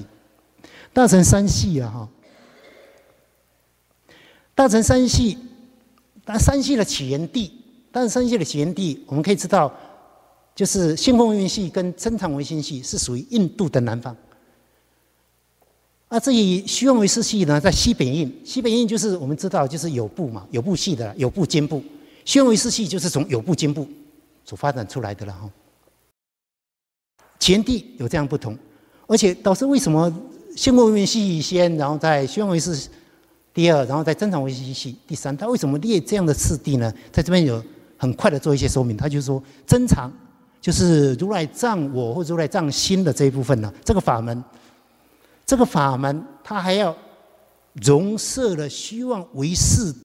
三系的起源地，大乘三系的起源地，我们可以知道，就是性空缘系跟增长唯心系是属于印度的南方。至于虚妄唯识系呢，在西北印，西北印就是我们知道就是有部嘛，有部系的有部经部，虚妄唯识系就是从有部经部所发展出来的了哈。起源地有这样不同，而且导师为什么性空缘系先，然后在虚妄唯识第二，然后在增长唯心系第三，他为什么列这样的次第呢？在这边有很快的做一些说明。他就是说，增长就是如来藏我或如来藏心的这一部分呢，这个法门它还要容摄了虚妄唯识，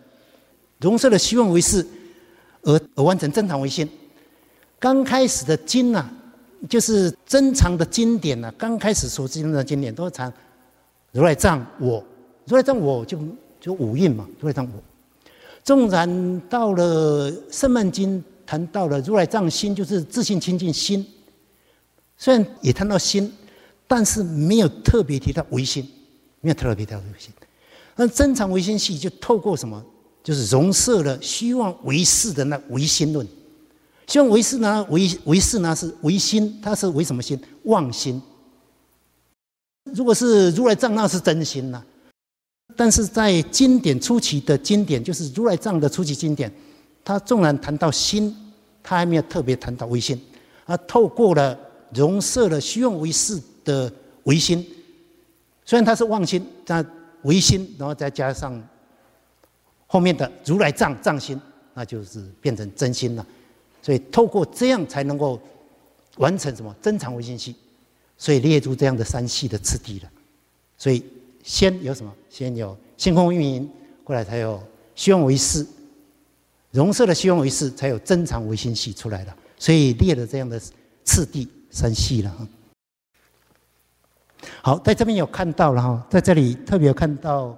而完成增长唯心。刚开始的经就是珍藏的经典刚开始所经的经典都常如来藏我。如来藏我就五蕴嘛，如来藏我。纵然到了圣曼经谈到了如来藏心，就是自性清净心，虽然也谈到心，但是没有特别提到唯心，没有特别提到唯心。那增长唯心系就透过什么？就是容摄了虚妄唯识的那唯心论。虚妄唯识呢，唯识呢是唯心，它是唯什么心？妄心。如果是如来藏，那是真心呐。但是在经典初期的经典，就是如来藏的初期经典，它纵然谈到心，它还没有特别谈到唯心，透过了容摄了虚妄唯识的唯心，虽然它是妄心，但唯心，然后再加上后面的如来藏藏心，那就是变成真心了。所以透过这样才能够完成什么增长唯心系，所以列出这样的三系的次第了。 所以先有什么？先有性空运营，后来才有虚妄唯识，容色的虚妄唯识，才有真常唯心系出来了。所以列了这样的次第三系了。好，在这边有看到了哈，在这里特别有看到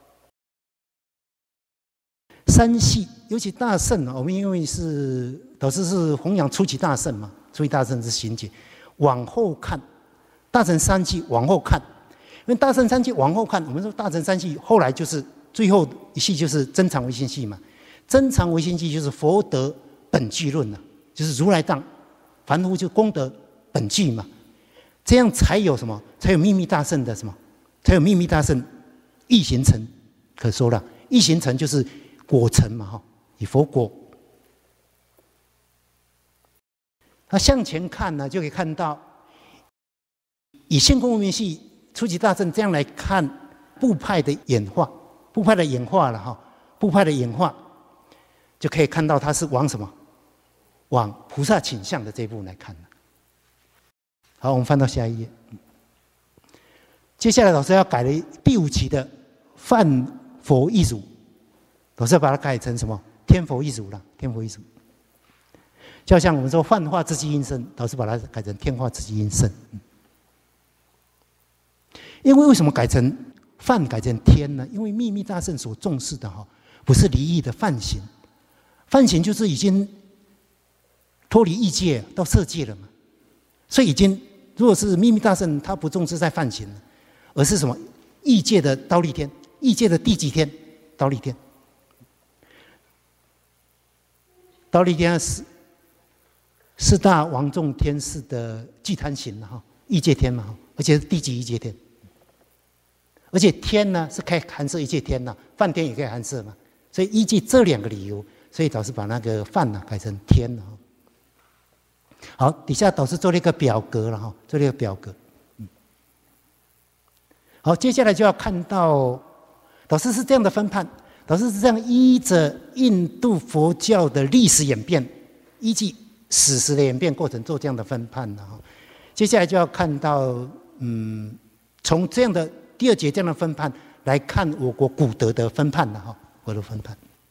三系，尤其大圣，我们因为是导师是弘扬初级大圣嘛，初级大圣是行解，往后看，大乘三系往后看，因为大乘三系往后看，我们说大乘三系后来就是最后一系就是真常唯心系嘛，真常唯心系就是佛德本具论了，就是如来藏，凡夫就功德本具嘛。这样才有什么？才有秘密大乘的什么？才有秘密大乘异形成可说了。异形成就是果成嘛，哈，以佛果。那向前看呢，就可以看到，以性空无明系初级大乘这样来看部派的演化，部派的演化了哈，部派的演化，就可以看到它是往什么？往菩萨倾向的这一部来看。好，我们翻到下一页。接下来老师要改了第5期的梵佛一如，老师要把它改成什么？天佛一如了，天佛一如。就好像我们说幻化自即应身，老师把它改成天化自即应身。因为什么改成梵改成天呢？因为秘密大乘所重视的不是离异的梵行，梵行就是已经脱离异界到色界了嘛，所以已经如果是秘密大乘，他不重视在梵行，而是什么异界的忉利天，异界的第几天？忉利天，忉利天是四大王众天士的具贪行了异界天嘛，而且是第几异界天？而且天呢是可以含摄一切天呐，梵天也可以含摄嘛，所以依据这2个理由，所以导师把那个梵改成天了。好，底下导师做了一个表格了做了一个表格。好，接下来就要看到导师是这样的分判，导师是这样依着印度佛教的历史演变，依据史实的演变过程做这样的分判的接下来就要看到，从这样的第2节这样的分判来看我国古德的分判了我的分判。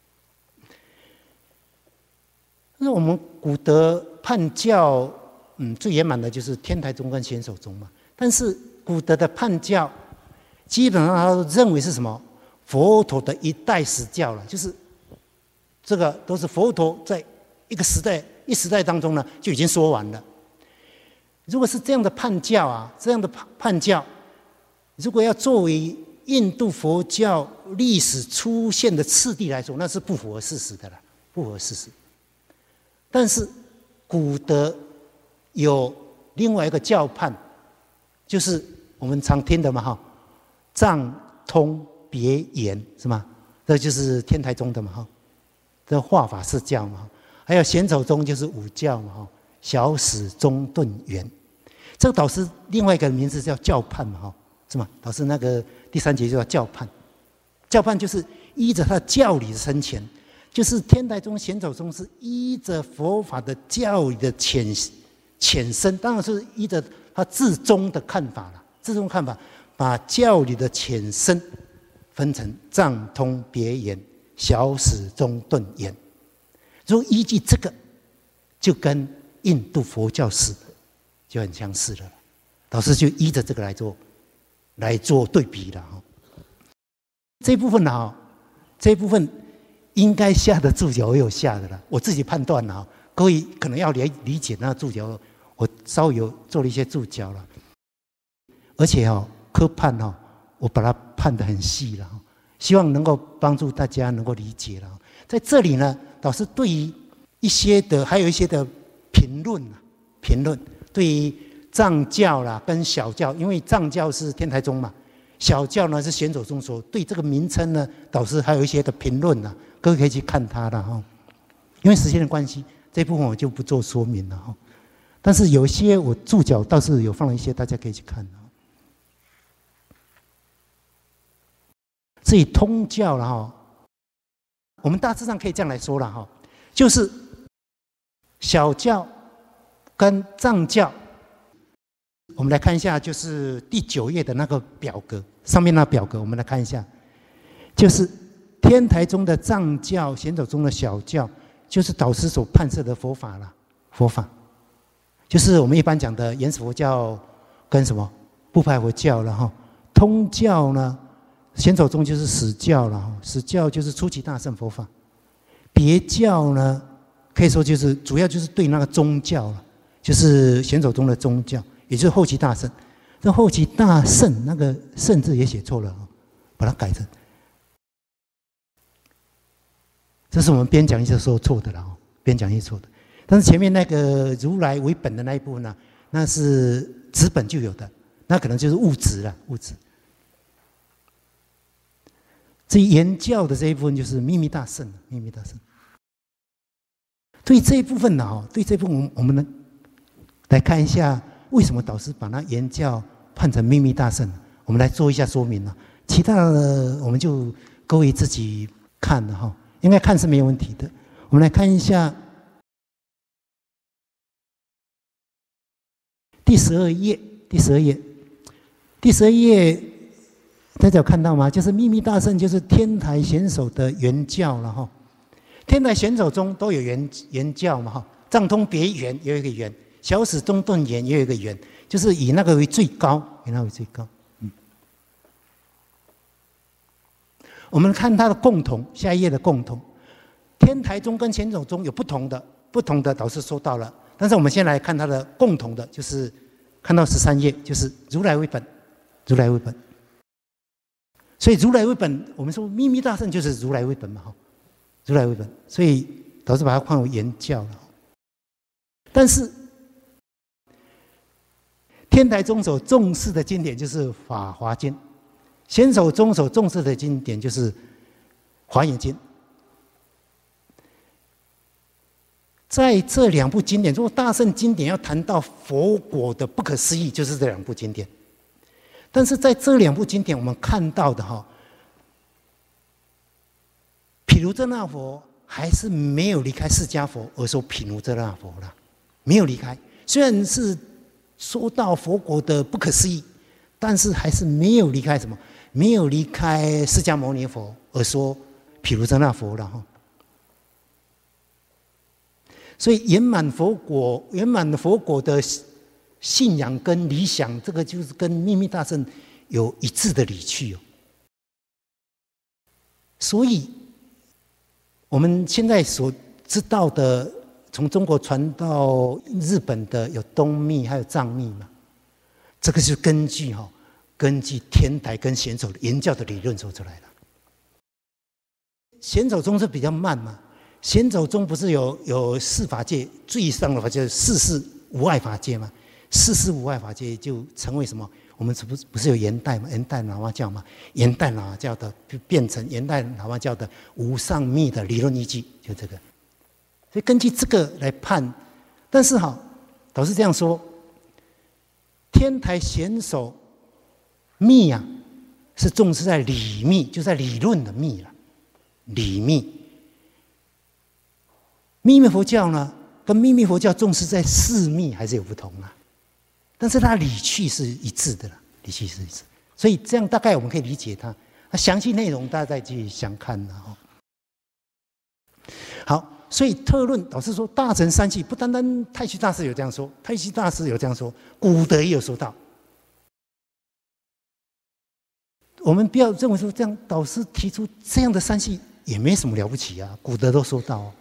那我们古德判教，最圆满的就是天台宗跟显首宗嘛。但是古德的判教，基本上他都认为是什么？佛陀的一代实教了，就是这个都是佛陀在一时代当中呢就已经说完了。如果是这样的判教这样的判教，如果要作为印度佛教历史出现的次第来说，那是不符合事实的了，不符合事实。但是古德有另外一个教判，就是我们常听的嘛藏通别言是吗？这就是天台宗的嘛这化法释教嘛。还有显首宗就是五教嘛小始中顿圆。这个导师另外一个名字叫教判嘛是吗？导师那个第3节就叫教判。教判就是依着他的教理的深浅，就是天台宗显首宗是依着佛法的教理的浅深，当然是依着他至宗的看法了。至宗看法把教理的浅深分成藏通别言小始中顿圆。如果依据这个，就跟印度佛教史就很相似了。导师就依着这个来做对比了这一部分这一部分应该下的注脚我有下的了，我自己判断了各位可能要理解那个注脚，我稍微有做了一些注脚了。而且科判我把它判得很细了希望能够帮助大家能够理解了。在这里呢，导师对于还有一些的评论，对于藏教啦跟小教，因为藏教是天台宗嘛，小教呢是显首宗所，对这个名称呢，导师还有一些的评论各位可以去看它了因为时间的关系，这部分我就不做说明了但是有些我注脚倒是有放了一些，大家可以去看至于通教了我们大致上可以这样来说了就是小教跟藏教我们来看一下，就是第9页的那个表格，上面那个表格，我们来看一下，就是天台宗的藏教、显走宗的小教，就是导师所判设的佛法啦，佛法，就是我们一般讲的原始佛教跟什么部派佛教了哈。通教呢，显走宗就是史教了哈，史教就是初期大乘佛法。别教呢，可以说就是主要就是对那个宗教了，就是显走宗的宗教，也就是后期大乘。这后期大乘那个“乘”字也写错了，把它改成。这是我们编讲义的时候错的了，编讲义错的。但是前面那个如来为本的那一部分呢，那是纸本就有的，那可能就是物质了，物质。至于言教的这一部分，就是秘密大乘，秘密大乘。对这一部分呢，对这一部分我们来看一下，为什么导师把那言教判成秘密大乘？我们来做一下说明了。其他的我们就各位自己看了哈，应该看是没有问题的。我们来看一下第12页，第12页，第12页，大家有看到吗？就是秘密大乘，就是天台显手的原教了哈。天台显手中都有原教嘛哈，藏通别圆也有一个圆，小史中顿圆也有一个圆，就是以那个为最高，以那个为最高。我们看它的共同，下一页的共同，天台宗跟显手宗有不同的导师说到了，但是我们先来看它的共同的，就是看到13页，就是如来为本，如来为本。所以如来为本，我们说秘密大乘就是如来为本嘛哈。如来为本，所以导师把它换为言教了。但是天台宗所重视的经典就是《法华经》，显手宗所重视的经典就是《华严经》。在这2部经典，如果大乘经典要谈到佛果的不可思议，就是这2部经典。但是在这2部经典，我们看到的哈。毗卢遮那佛还是没有离开释迦佛而说毗卢遮那佛了，没有离开。虽然是说到佛国的不可思议，但是还是没有离开什么？没有离开释迦牟尼佛而说毗卢遮那佛了哈。所以圆满佛果的信仰跟理想，这个就是跟秘密大乘有一致的理趣哦。所以我们现在所知道的，从中国传到日本的有东密，还有藏密嘛，这个是根据天台跟显手言教的理论说出来的。显手宗是比较慢嘛，显手宗不是有4法界，最上的法界四世无碍法界嘛，四世无碍法界就成为什么？我们不是有元代嘛？元代喇嘛教嘛？元代喇嘛教的就变成元代喇嘛教的无上密的理论依据，就这个。所以根据这个来判，但是导师这样说：天台显手密啊，是重视在理密，就在理论的密了。理密，秘密佛教呢，跟秘密佛教重视在事密还是有不同啊。但是它理趣是一致的了，理趣是一致，所以这样大概我们可以理解它。那详细内容大家再去详看了哈。好，所以特论导师说大乘三系，不单单太虚大师有这样说，太虚大师有这样说，古德也有说到。我们不要认为说这样导师提出这样的三系也没什么了不起啊，古德都说到哦。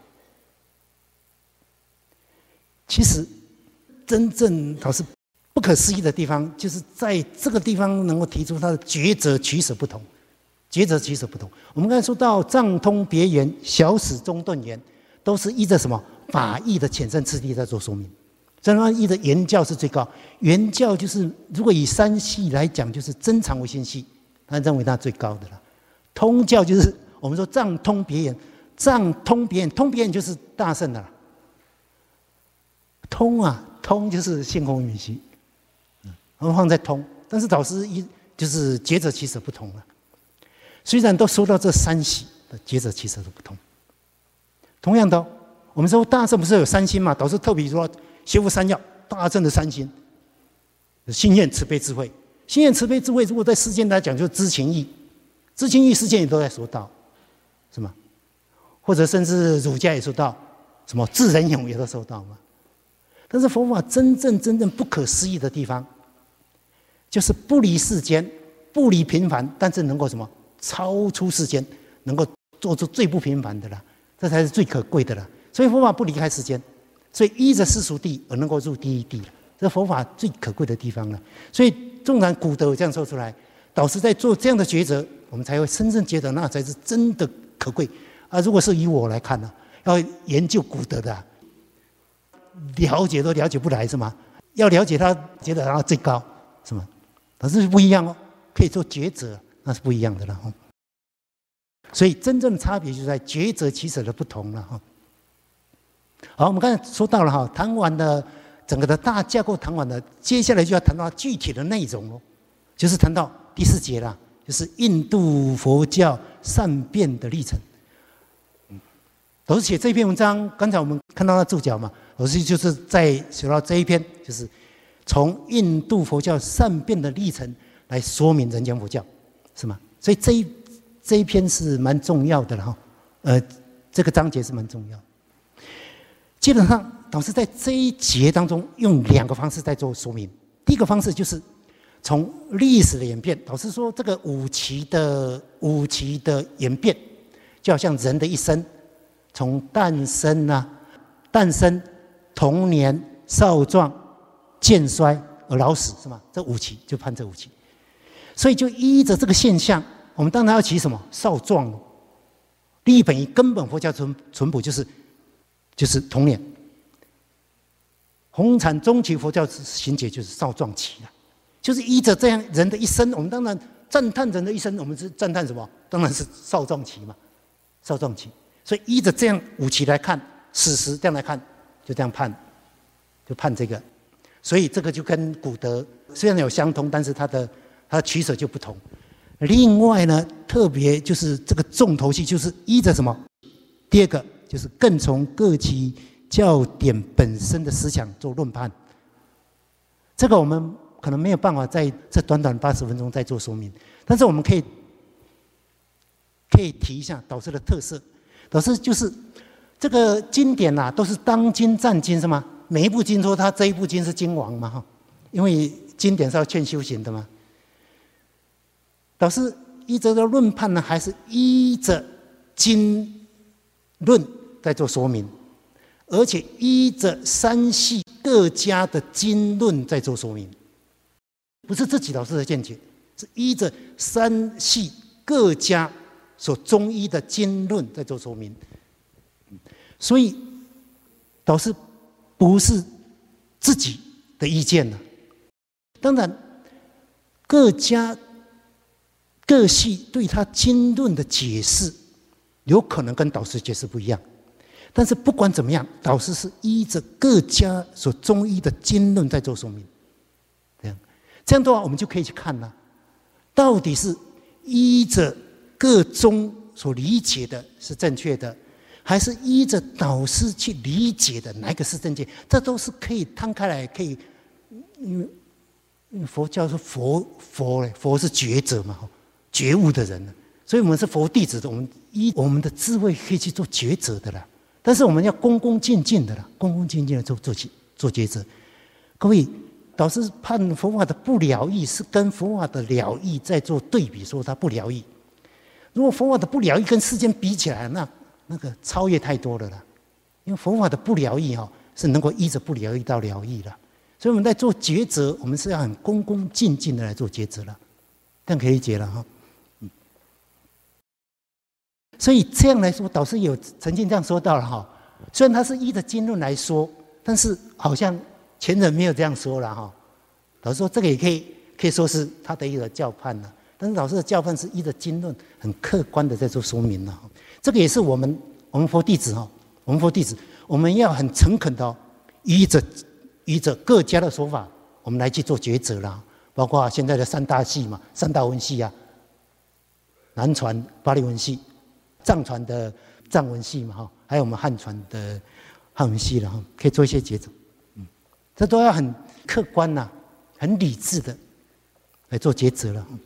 其实真正导师不可思议的地方，就是在这个地方能够提出他的抉择取舍不同，抉择取舍不同。我们刚才说到藏通别圆、小史中顿圆，都是依着什么法义的浅深次第在做说明。所以依着圆教是最高，圆教就是如果以三系来讲，就是真常唯心系，他认为它最高的了。通教就是我们说藏通别圆，藏通别圆，通别圆就是大乘的了。通啊，通就是性空允许。我们放在通，但是导师就是抉择取舍不同了。虽然都说到这三系的抉择取舍都不同，同样的，我们说大乘不是有3心嘛？导师特别说学佛3要，大乘的3心， 心愿、慈悲、智慧。心愿、慈悲、智慧，如果在世间来讲，就是知情意。知情意世间也都在说到，是吗？或者甚至儒家也说到，什么智仁勇也都说到嘛。但是佛法真正不可思议的地方，就是不离世间，不离平凡，但是能够什么超出世间，能够做出最不平凡的了，这才是最可贵的了。所以佛法不离开世间，所以依着世俗谛而能够入第一谛了，这是佛法最可贵的地方了。所以纵然古德有这样说出来，导师在做这样的抉择，我们才会深深觉得那才是真的可贵啊！如果是以我来看呢，要研究古德的，了解都了解不来是吗？要了解他，觉得他最高是吗？但是不一样哦，可以做抉择，那是不一样的了。所以真正的差别就在抉择取舍的不同了哈。好，我们刚才说到了哈，谈完了整个的大架构，谈完了，接下来就要谈到具体的内容喽，就是谈到第4节啦，就是印度佛教善变的历程。老师写这篇文章，刚才我们看到那注脚嘛，老师就是在写到这一篇，就是从印度佛教善变的历程来说明人间佛教，是吗？所以这一篇是蛮重要的了哈，这个章节是蛮重要的。基本上，导师在这一节当中用2个方式在做说明。第一个方式就是从历史的演变，导师说这个五期的演变，就好像人的一生，从诞生、童年、少壮、渐衰而老死，是吗？这5期就判这5期。所以就依着这个现象，我们当然要起什么少壮了。立本于根本佛教淳朴就是童年，红产中期佛教行解就是少壮期了，就是依着这样人的一生，我们当然赞叹人的一生，我们是赞叹什么？当然是少壮期嘛，少壮期。所以依着这样5期来看，史实这样来看，就这样判，就判这个。所以这个就跟古德虽然有相通，但是它的取舍就不同。另外呢，特别就是这个重头戏就是依着什么？第2个就是更从各期教典本身的思想做论判。这个我们可能没有办法在这短短80分钟再做说明，但是我们可以提一下导师的特色。导师就是这个经典都是当今战经是吗？每一部经说他这一部经是经王嘛哈，因为经典是要劝修行的嘛。导师依着的论判呢，还是依着经论在做说明，而且依着3系各家的经论在做说明，不是自己老师的见解，是依着3系各家所中医的经论在做说明。所以导师不是自己的意见了。当然各系对他经论的解释有可能跟导师解释不一样，但是不管怎么样，导师是依着各家所中医的经论在做说明。这样的话，我们就可以去看了，到底是依着各宗所理解的是正确的，还是依着导师去理解的哪一个是正确？这都是可以摊开来，可以，因为佛教是佛是觉者嘛，觉悟的人，所以我们是佛弟子的，我们依我们的智慧可以去做抉择的啦。但是我们要恭恭敬敬的啦，恭恭敬敬的做抉择。各位，导师判佛法的不了义，是跟佛法的了义在做对比，说它不了义。如果佛法的不了义跟世间比起来，那个超越太多了啦。因为佛法的不了义是能够依着不了义到了义了。所以我们在做抉择，我们是要很恭恭敬敬的来做抉择了，这样可以理解了哈。所以这样来说，导师有曾经这样说到了哈。虽然他是依着经论来说，但是好像前人没有这样说了哈。导师说这个也可以说是他的一个教判了，但是导师的教判是依着经论很客观的在做说明了。这个也是我们佛弟子我们要很诚恳的依着各家的说法，我们来去做抉择啦。包括现在的3大系嘛，3大文系啊，南传巴利文系，藏传的藏文系嘛，还有我们汉传的汉文系了，可以做一些抉择。这都要很客观呐， 很理智的来做抉择了。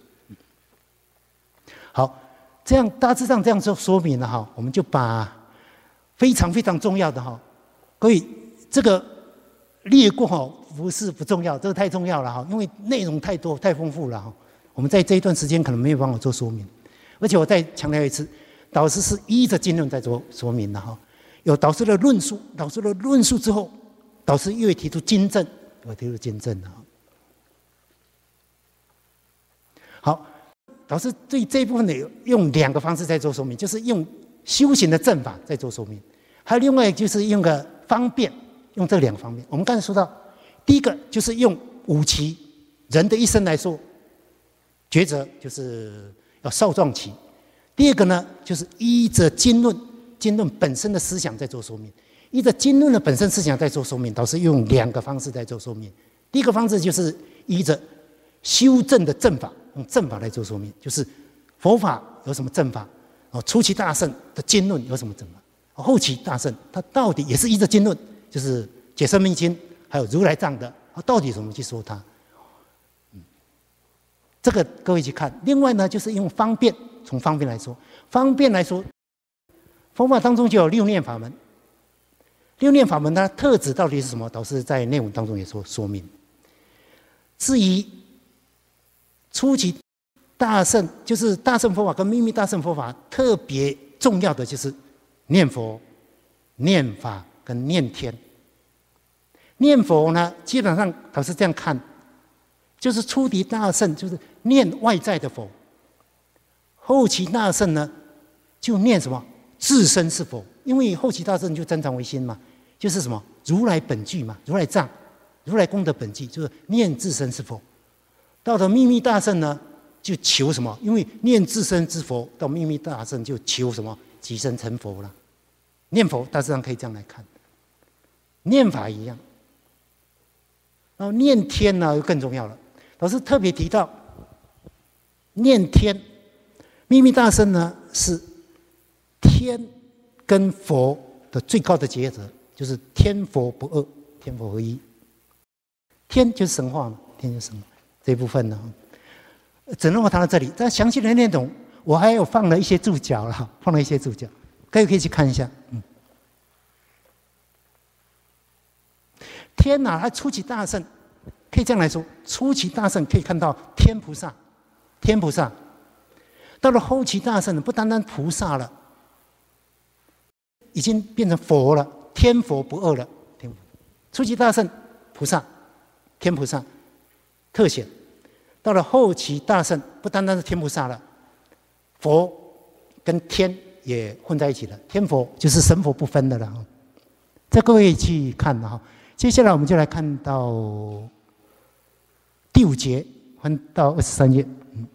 好，这样大致上这样说明了哈，我们就把非常非常重要的哈，各位这个略过哈，不是不重要，这个太重要了哈，因为内容太多太丰富了哈，我们在这一段时间可能没有办法做说明，而且我再强调一次，导师是依着经论在做说明的哈，有导师的论述，导师的论述之后，导师又会提出经证，我提出经证的哈。好，导师对这一部分呢，用2个方式在做说明，就是用修行的正法在做说明，还有另外就是用个方便，用这2个方面。我们刚才说到，第一个就是用5期人的一生来说，抉择就是要少壮期；第二个呢，就是依着经论，经论本身的思想在做说明，依着经论的本身思想在做说明。导师用2个方式在做说明。第一个方式就是依着修正的正法，用正法来做说明，就是佛法有什么正法，初期大圣的经论有什么正法，后期大圣他到底也是依着经论，就是解深密经，还有如来藏的，到底怎么去说它？这个各位去看。另外呢，就是用方便，从方便来说，佛法当中就有6念法门。6念法门它的特质到底是什么？导师在内文当中也说明。至于初期大圣，就是大乘佛法跟秘密大乘佛法特别重要的就是念佛、念法跟念天。念佛呢，基本上导师这样看，就是初级大圣就是念外在的佛，后期大圣呢就念什么自身是佛，因为后期大圣就增长为心嘛，就是什么如来本具嘛，如来藏、如来功德本具，就是念自身是佛。到了秘密大圣呢，就求什么？因为念自身之佛，到秘密大圣就求什么？即身成佛了。念佛大致上可以这样来看，念法一样。然后念天呢就更重要了，老师特别提到念天，秘密大圣呢是天跟佛的最高的抉择，就是天佛不二，天佛合一。天就是神话嘛，天就是神话这一部分呢，只能够谈到这里。但详细的内容，我还有放了一些注脚了，放了一些注脚，各位可以去看一下。天哪，他初期大圣，可以这样来说，初期大圣可以看到天菩萨，天菩萨。到了后期大圣，不单单菩萨了，已经变成佛了，天佛不二了。天佛，初期大圣菩萨，天菩萨特显。到了后期大圣，不单单是天菩萨了，佛跟天也混在一起了，天佛就是神佛不分的了。这各位去看哈。接下来我们就来看到第5节，翻到23页。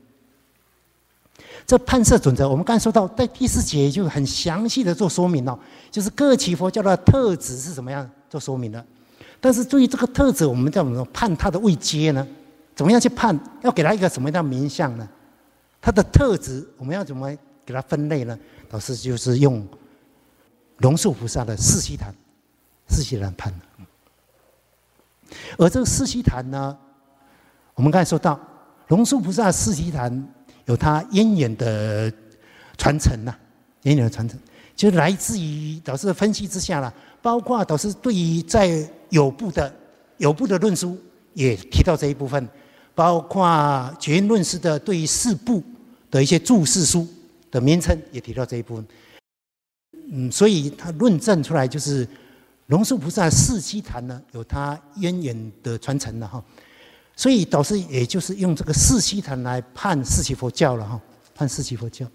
这判摄准则，我们刚才说到，在第4节就很详细的做说明了，就是各期佛教的特质是怎么样做说明了。但是对于这个特质，我们怎么判它的位阶呢？怎么样去判？要给它一个什么样的名相呢？它的特质我们要怎么给它分类呢？老师就是用龙树菩萨的四悉檀判的。而这个四悉檀呢，我们刚才说到，龙树菩萨的四悉檀有他渊源的传承呐，渊源的传承，就来自于导师的分析之下啦，包括导师对于在有部的论述也提到这一部分，包括觉云论师的对于4部的一些注释书的名称也提到这一部分。所以他论证出来就是。龙树菩萨四悉檀呢，有他渊源的传承了哈，所以导师也就是用这个四悉檀来判四期佛教了哈，判四期佛教。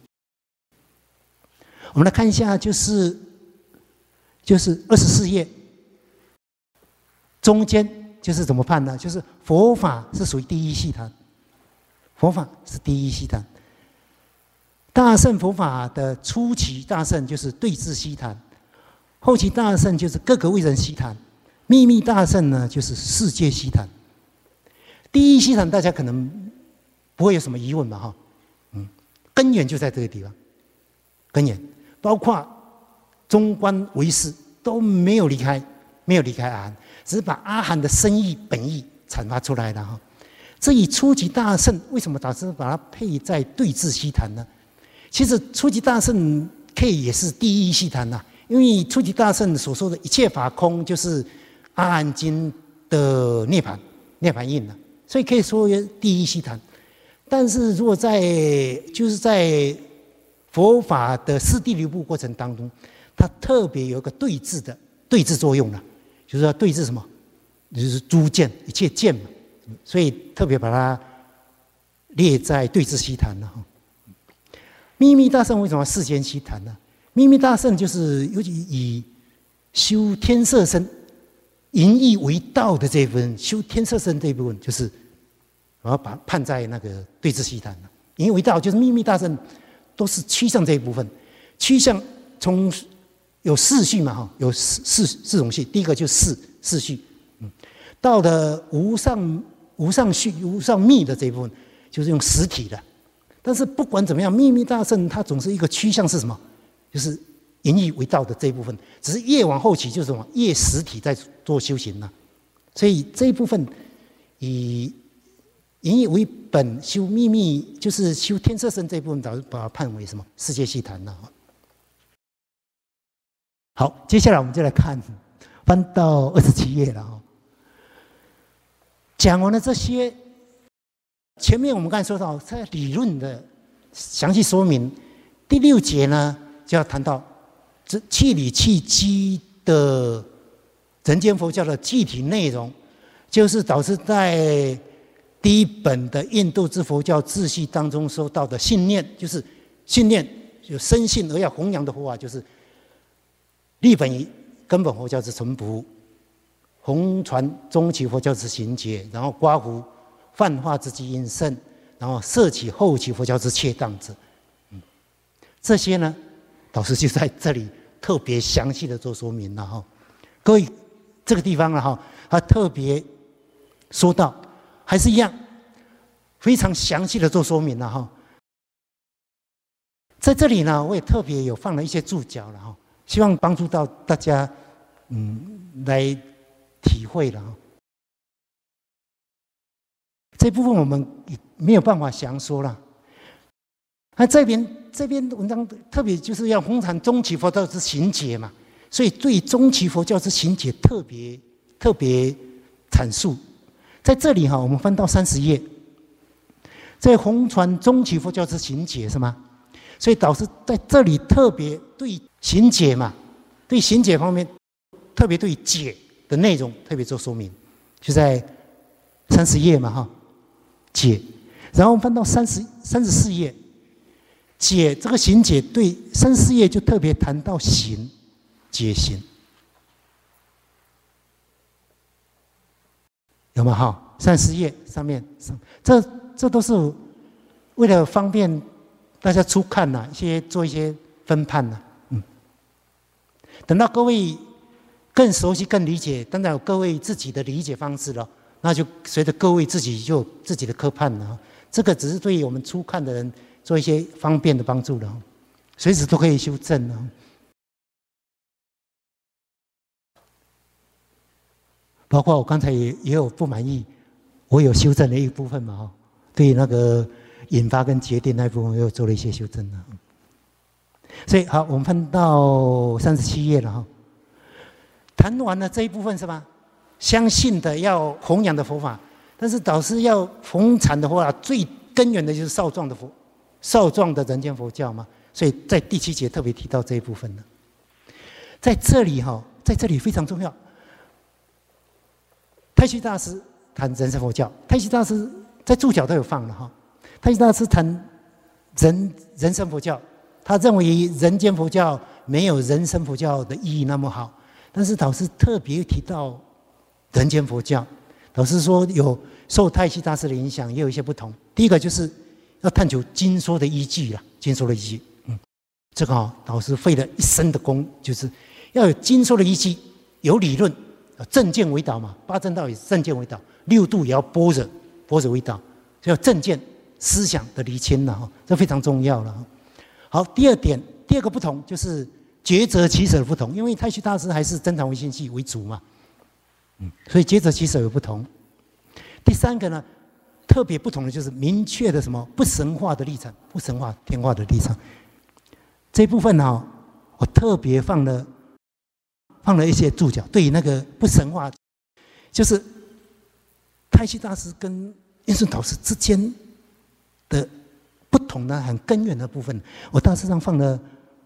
我们来看一下，就是24页中间就是怎么判呢？就是佛法是属于第一悉檀，佛法是第一悉檀。大乘佛法的初期大乘就是对治悉檀。后期大乘就是各个为人悉檀，秘密大乘呢就是世界悉檀。第一悉檀大家可能不会有什么疑问嘛哈，根源就在这个地方，根源包括中观唯识都没有离开阿含，只是把阿含的深意本意阐发出来了哈。 至于初级大乘，为什么导师把它配在对治悉檀呢？其实初级大乘可以也是第一悉檀呐，因为初级大乘所说的一切法空，就是阿含经的涅槃印了，所以可以说为第一悉檀。但是如果在佛法的四谛流布过程当中，它特别有一个对治作用了，就是要对治什么？就是诸见，一切见嘛，所以特别把它列在对治悉檀了。秘密大乘为什么世间悉檀呢？秘密大乘就是尤其以修天色身、淫欲为道的这一部分，修天色身这一部分，就是我要把它判在那个对治悉檀了。淫欲为道就是秘密大乘都是趋向这一部分，趋向从有四序嘛，有四种序，第一个就是四序。到的无上序、无上密的这一部分，就是用实体的。但是不管怎么样，秘密大乘它总是一个趋向是什么？就是淫欲为道的这一部分。只是越往后期就是什么？越实体在做修行了。所以这一部分以淫欲为本修秘密，就是修天色身这一部分，导致把它判为什么？世界悉檀了。好，接下来我们就来看，翻到27页了。讲完了这些，前面我们刚才说到在理论的详细说明，第6节呢就要谈到这契理契机的人间佛教的具体内容，就是导致在第一本的印度之佛教秩序当中说到的信念，就是信念有深信而要弘扬的佛法，就是立本于根本佛教之淳朴，弘传中期佛教之行解，然后刮胡泛化之基因圣，然后摄取后期佛教之切当者。这些呢，导师就在这里特别详细的做说明了哈。各位，这个地方了哈，他特别说到，还是一样，非常详细的做说明了哈。在这里呢，我也特别有放了一些注脚了哈，希望帮助到大家，来体会了。这部分我们没有办法详说了。那这边文章特别就是要弘传中期佛教之行解嘛，所以对中期佛教之行解特别阐述。在这里哈，我们翻到30页，在弘传中期佛教之行解是吗？所以导师在这里特别对行解嘛，对行解方面，特别对解的内容特别做说明，就在30页嘛哈，解，然后翻到34页，解这个行解对34页就特别谈到行，解行，有没有哈？30页上面，这都是为了方便大家初看呐，做一些分判呐，等到各位更熟悉、更理解，当然有各位自己的理解方式了，那就随着各位自己就有自己的科判了。这个只是对于我们初看的人做一些方便的帮助了，随时都可以修正了。包括我刚才也有不满意，我有修正的一部分嘛哈，对于那个引发跟决定那一部分，我又做了一些修正了。所以好，我们翻到37页了哈。谈完了这一部分是吧？相信的要弘扬的佛法，但是导师要弘传的佛法，最根源的就是少壮的人间佛教嘛。所以在第7节特别提到这一部分了。在这里哈，在这里非常重要。太虚大师谈人生佛教，太虚大师在注脚都有放了哈。太虚大师谈人生佛教，他认为人间佛教没有人生佛教的意义那么好。但是导师特别提到人间佛教，导师说有受太虚大师的影响，也有一些不同。第一个就是要探求经说的依据啦，经说的依据，这个导师费了一生的功，就是要有经说的依据，有理论，正见为导嘛，八正道也是正见为导，六度也要般若为导，所以要正见思想的厘清了哈，这非常重要了。好，第二个不同就是抉择取舍的不同，因为太虚大师还是真常唯心系为主嘛，所以抉择取舍有不同。第三个呢， 特别不同的就是明确的什么不神化的立场，不神化天化的立场。这部分哈，我特别放了一些注脚，对于那个不神化，就是太虚大师跟印顺导师之间的不同的很根源的部分，我大致上放了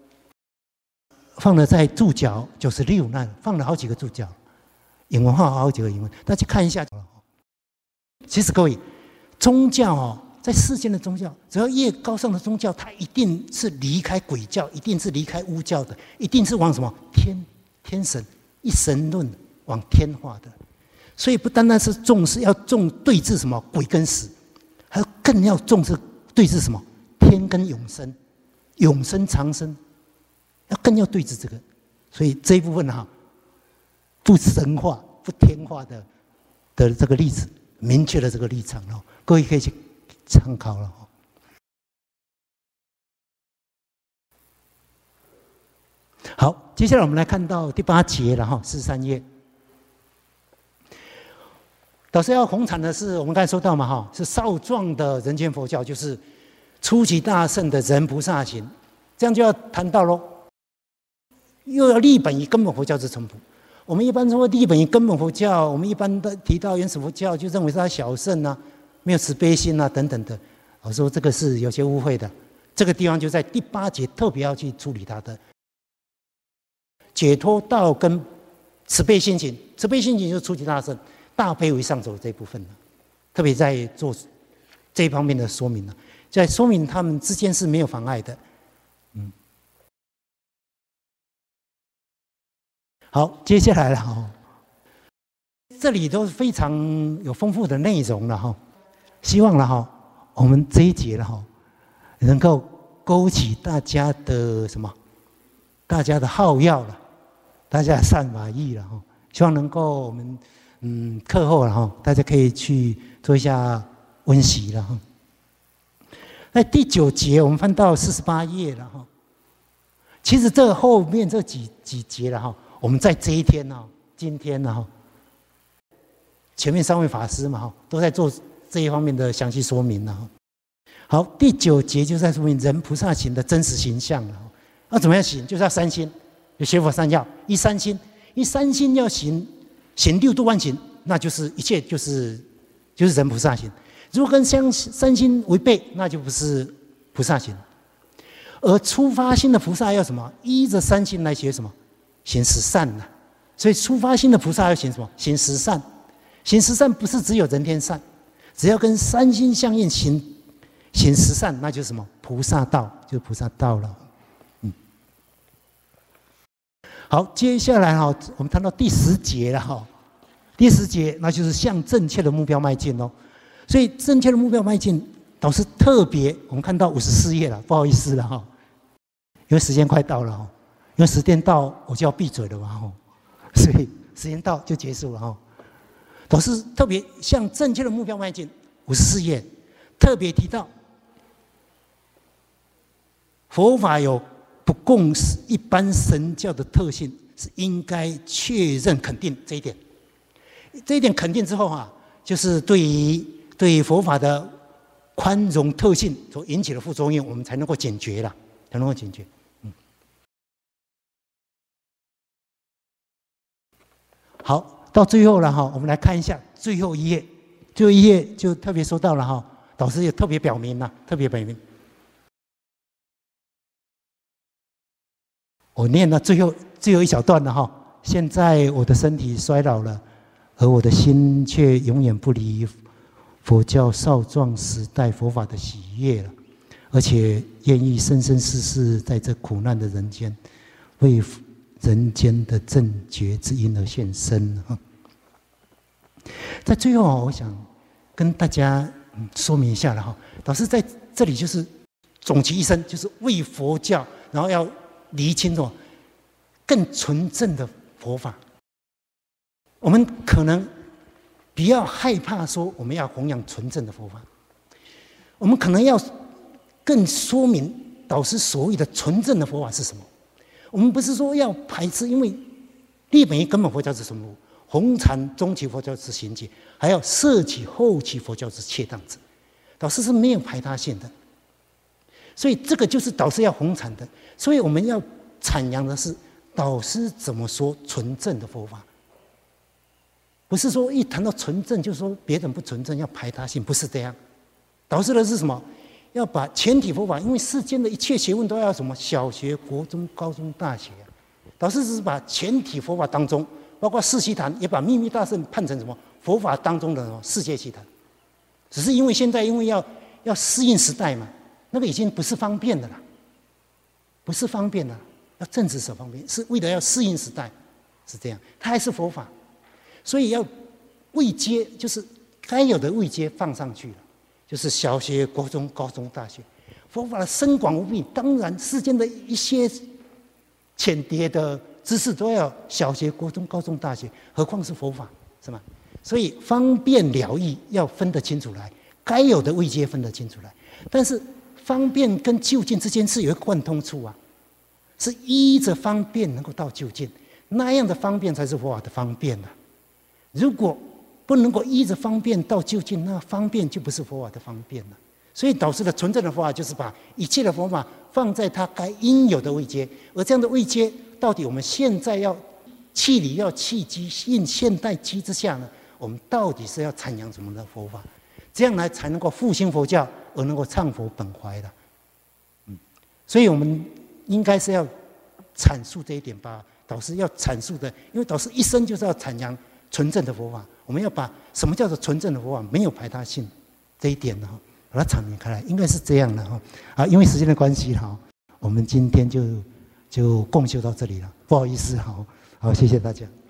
在注脚96那放了好几个注脚，引文画好几个引文，大家看一下。其实各位，宗教哦，在世间的宗教，只要越高尚的宗教，它一定是离开鬼教，一定是离开巫教的，一定是往什么天神一神论往天化的。所以不单单是重视要对峙什么鬼跟死，还有更要重视对峙什么天跟永生、永生长生，更要对峙这个。所以这一部分哈，不神化、不天化的这个例子，明确的这个立场了，各位可以去参考了。好，接下来我们来看到第8节了哈，43页。导师要弘传的是我们刚才说到嘛哈，是少壮的人间佛教，就是初级大乘的人菩萨行，这样就要谈到喽。又要立本于根本佛教之淳朴。我们一般说立本于根本佛教，我们一般的提到原始佛教，就认为是他小乘啊，没有慈悲心啊等等的。我说这个是有些误会的。这个地方就在第8节特别要去处理它的解脱道跟慈悲心行。慈悲心行就是初级大乘。大悲为上首这一部分呢，特别在做这一方面的说明呢，在说明他们之间是没有妨碍的。好，接下来了哈，这里都是非常有丰富的内容了哈，希望了哈，我们这一节了哈，能够勾起大家的什么，大家的好药了，大家的善法意了哈，希望能够我们。课后了哈，大家可以去做一下温习了哈。那第9节我们翻到48页了哈。其实这后面这几节了哈，我们在这一天呢，今天呢哈，前面3位法师嘛哈，都在做这一方面的详细说明了哈。好，第9节就在说明人菩萨行的真实形象了。要怎么样行？就是要3心，有学佛3要，一3心要行6度万行，那就是一切就是人菩萨行。如果跟3心违背，那就不是菩萨行。而初发心的菩萨要什么？依着3心来学什么？行十善呢？所以初发心的菩萨要行什么？行十善。行十善不是只有人天善，只要跟3心相应，行十善，那就是什么？菩萨道，就是菩萨道了。好，接下来哈，我们谈到第10节了哈。第10节那就是向正确的目标迈进哦。所以正确的目标迈进，导师特别我们看到54页了，不好意思了哈，因为时间快到了哈，因为时间到我就要闭嘴了嘛哈，所以时间到就结束了哈。导师特别向正确的目标迈进，54页特别提到佛法有不共一般神教的特性，是应该确认肯定这一点。这一点肯定之后啊，就是对于佛法的宽容特性所引起的副作用，我们才能够解决了，才能够解决。好，到最后了哈，我们来看一下最后一页。最后一页就特别说到了哈，导师也特别表明了，我念了最后一小段了哈。现在我的身体衰老了，而我的心却永远不离佛教少壮时代佛法的喜悦了，而且愿意生生世世在这苦难的人间，为人间的正觉之因而献身。在最后我想跟大家说明一下了哈。导师在这里就是总其一生，就是为佛教，然后要厘清楚更纯正的佛法。我们可能不要害怕说我们要弘扬纯正的佛法，我们可能要更说明导师所谓的纯正的佛法是什么。我们不是说要排斥，因为立本于根本佛教之什么？ 红禅中期佛教之行解，还有摄取后期佛教之切当者。导师是没有排他性的，所以这个就是导师要红禅的。所以我们要阐扬的是导师怎么说纯正的佛法，不是说一谈到纯正就说别人不纯正要排他性，不是这样。导师的是什么？要把全体佛法，因为世间的一切学问都要什么小学、国中、高中、大学啊。导师只是把全体佛法当中，包括世习坛，也把秘密大乘判成什么佛法当中的世界习坛。只是因为现在因为要适应时代嘛，那个已经不是方便的了，不是方便了，要政治所方便，是为了要适应时代，是这样。它还是佛法，所以要位阶，就是该有的位阶放上去了，就是小学、国中、高中、大学。佛法的深广无比，当然世间的一些浅碟的知识都要小学、国中、高中、大学，何况是佛法，是吗？所以方便了义要分得清楚来，该有的位阶分得清楚来。但是方便跟就近之间是有一个贯通处啊，是依着方便能够到就近，那样的方便才是佛法的方便啊。如果不能够依着方便到就近，那方便就不是佛法的方便了。所以导师的纯正的佛法就是把一切的佛法放在它该应有的位阶，而这样的位阶，到底我们现在要气理要契机应现代机之下呢？我们到底是要阐扬什么的佛法，这样来才能够复兴佛教，而能够唱佛本怀的。所以我们应该是要阐述这一点吧。导师要阐述的，因为导师一生就是要阐扬纯正的佛法。我们要把什么叫做纯正的佛法，没有排他性这一点呢，把它阐明开来，应该是这样的哈。啊，因为时间的关系哈，我们今天就共修到这里了，不好意思哈，好，谢谢大家。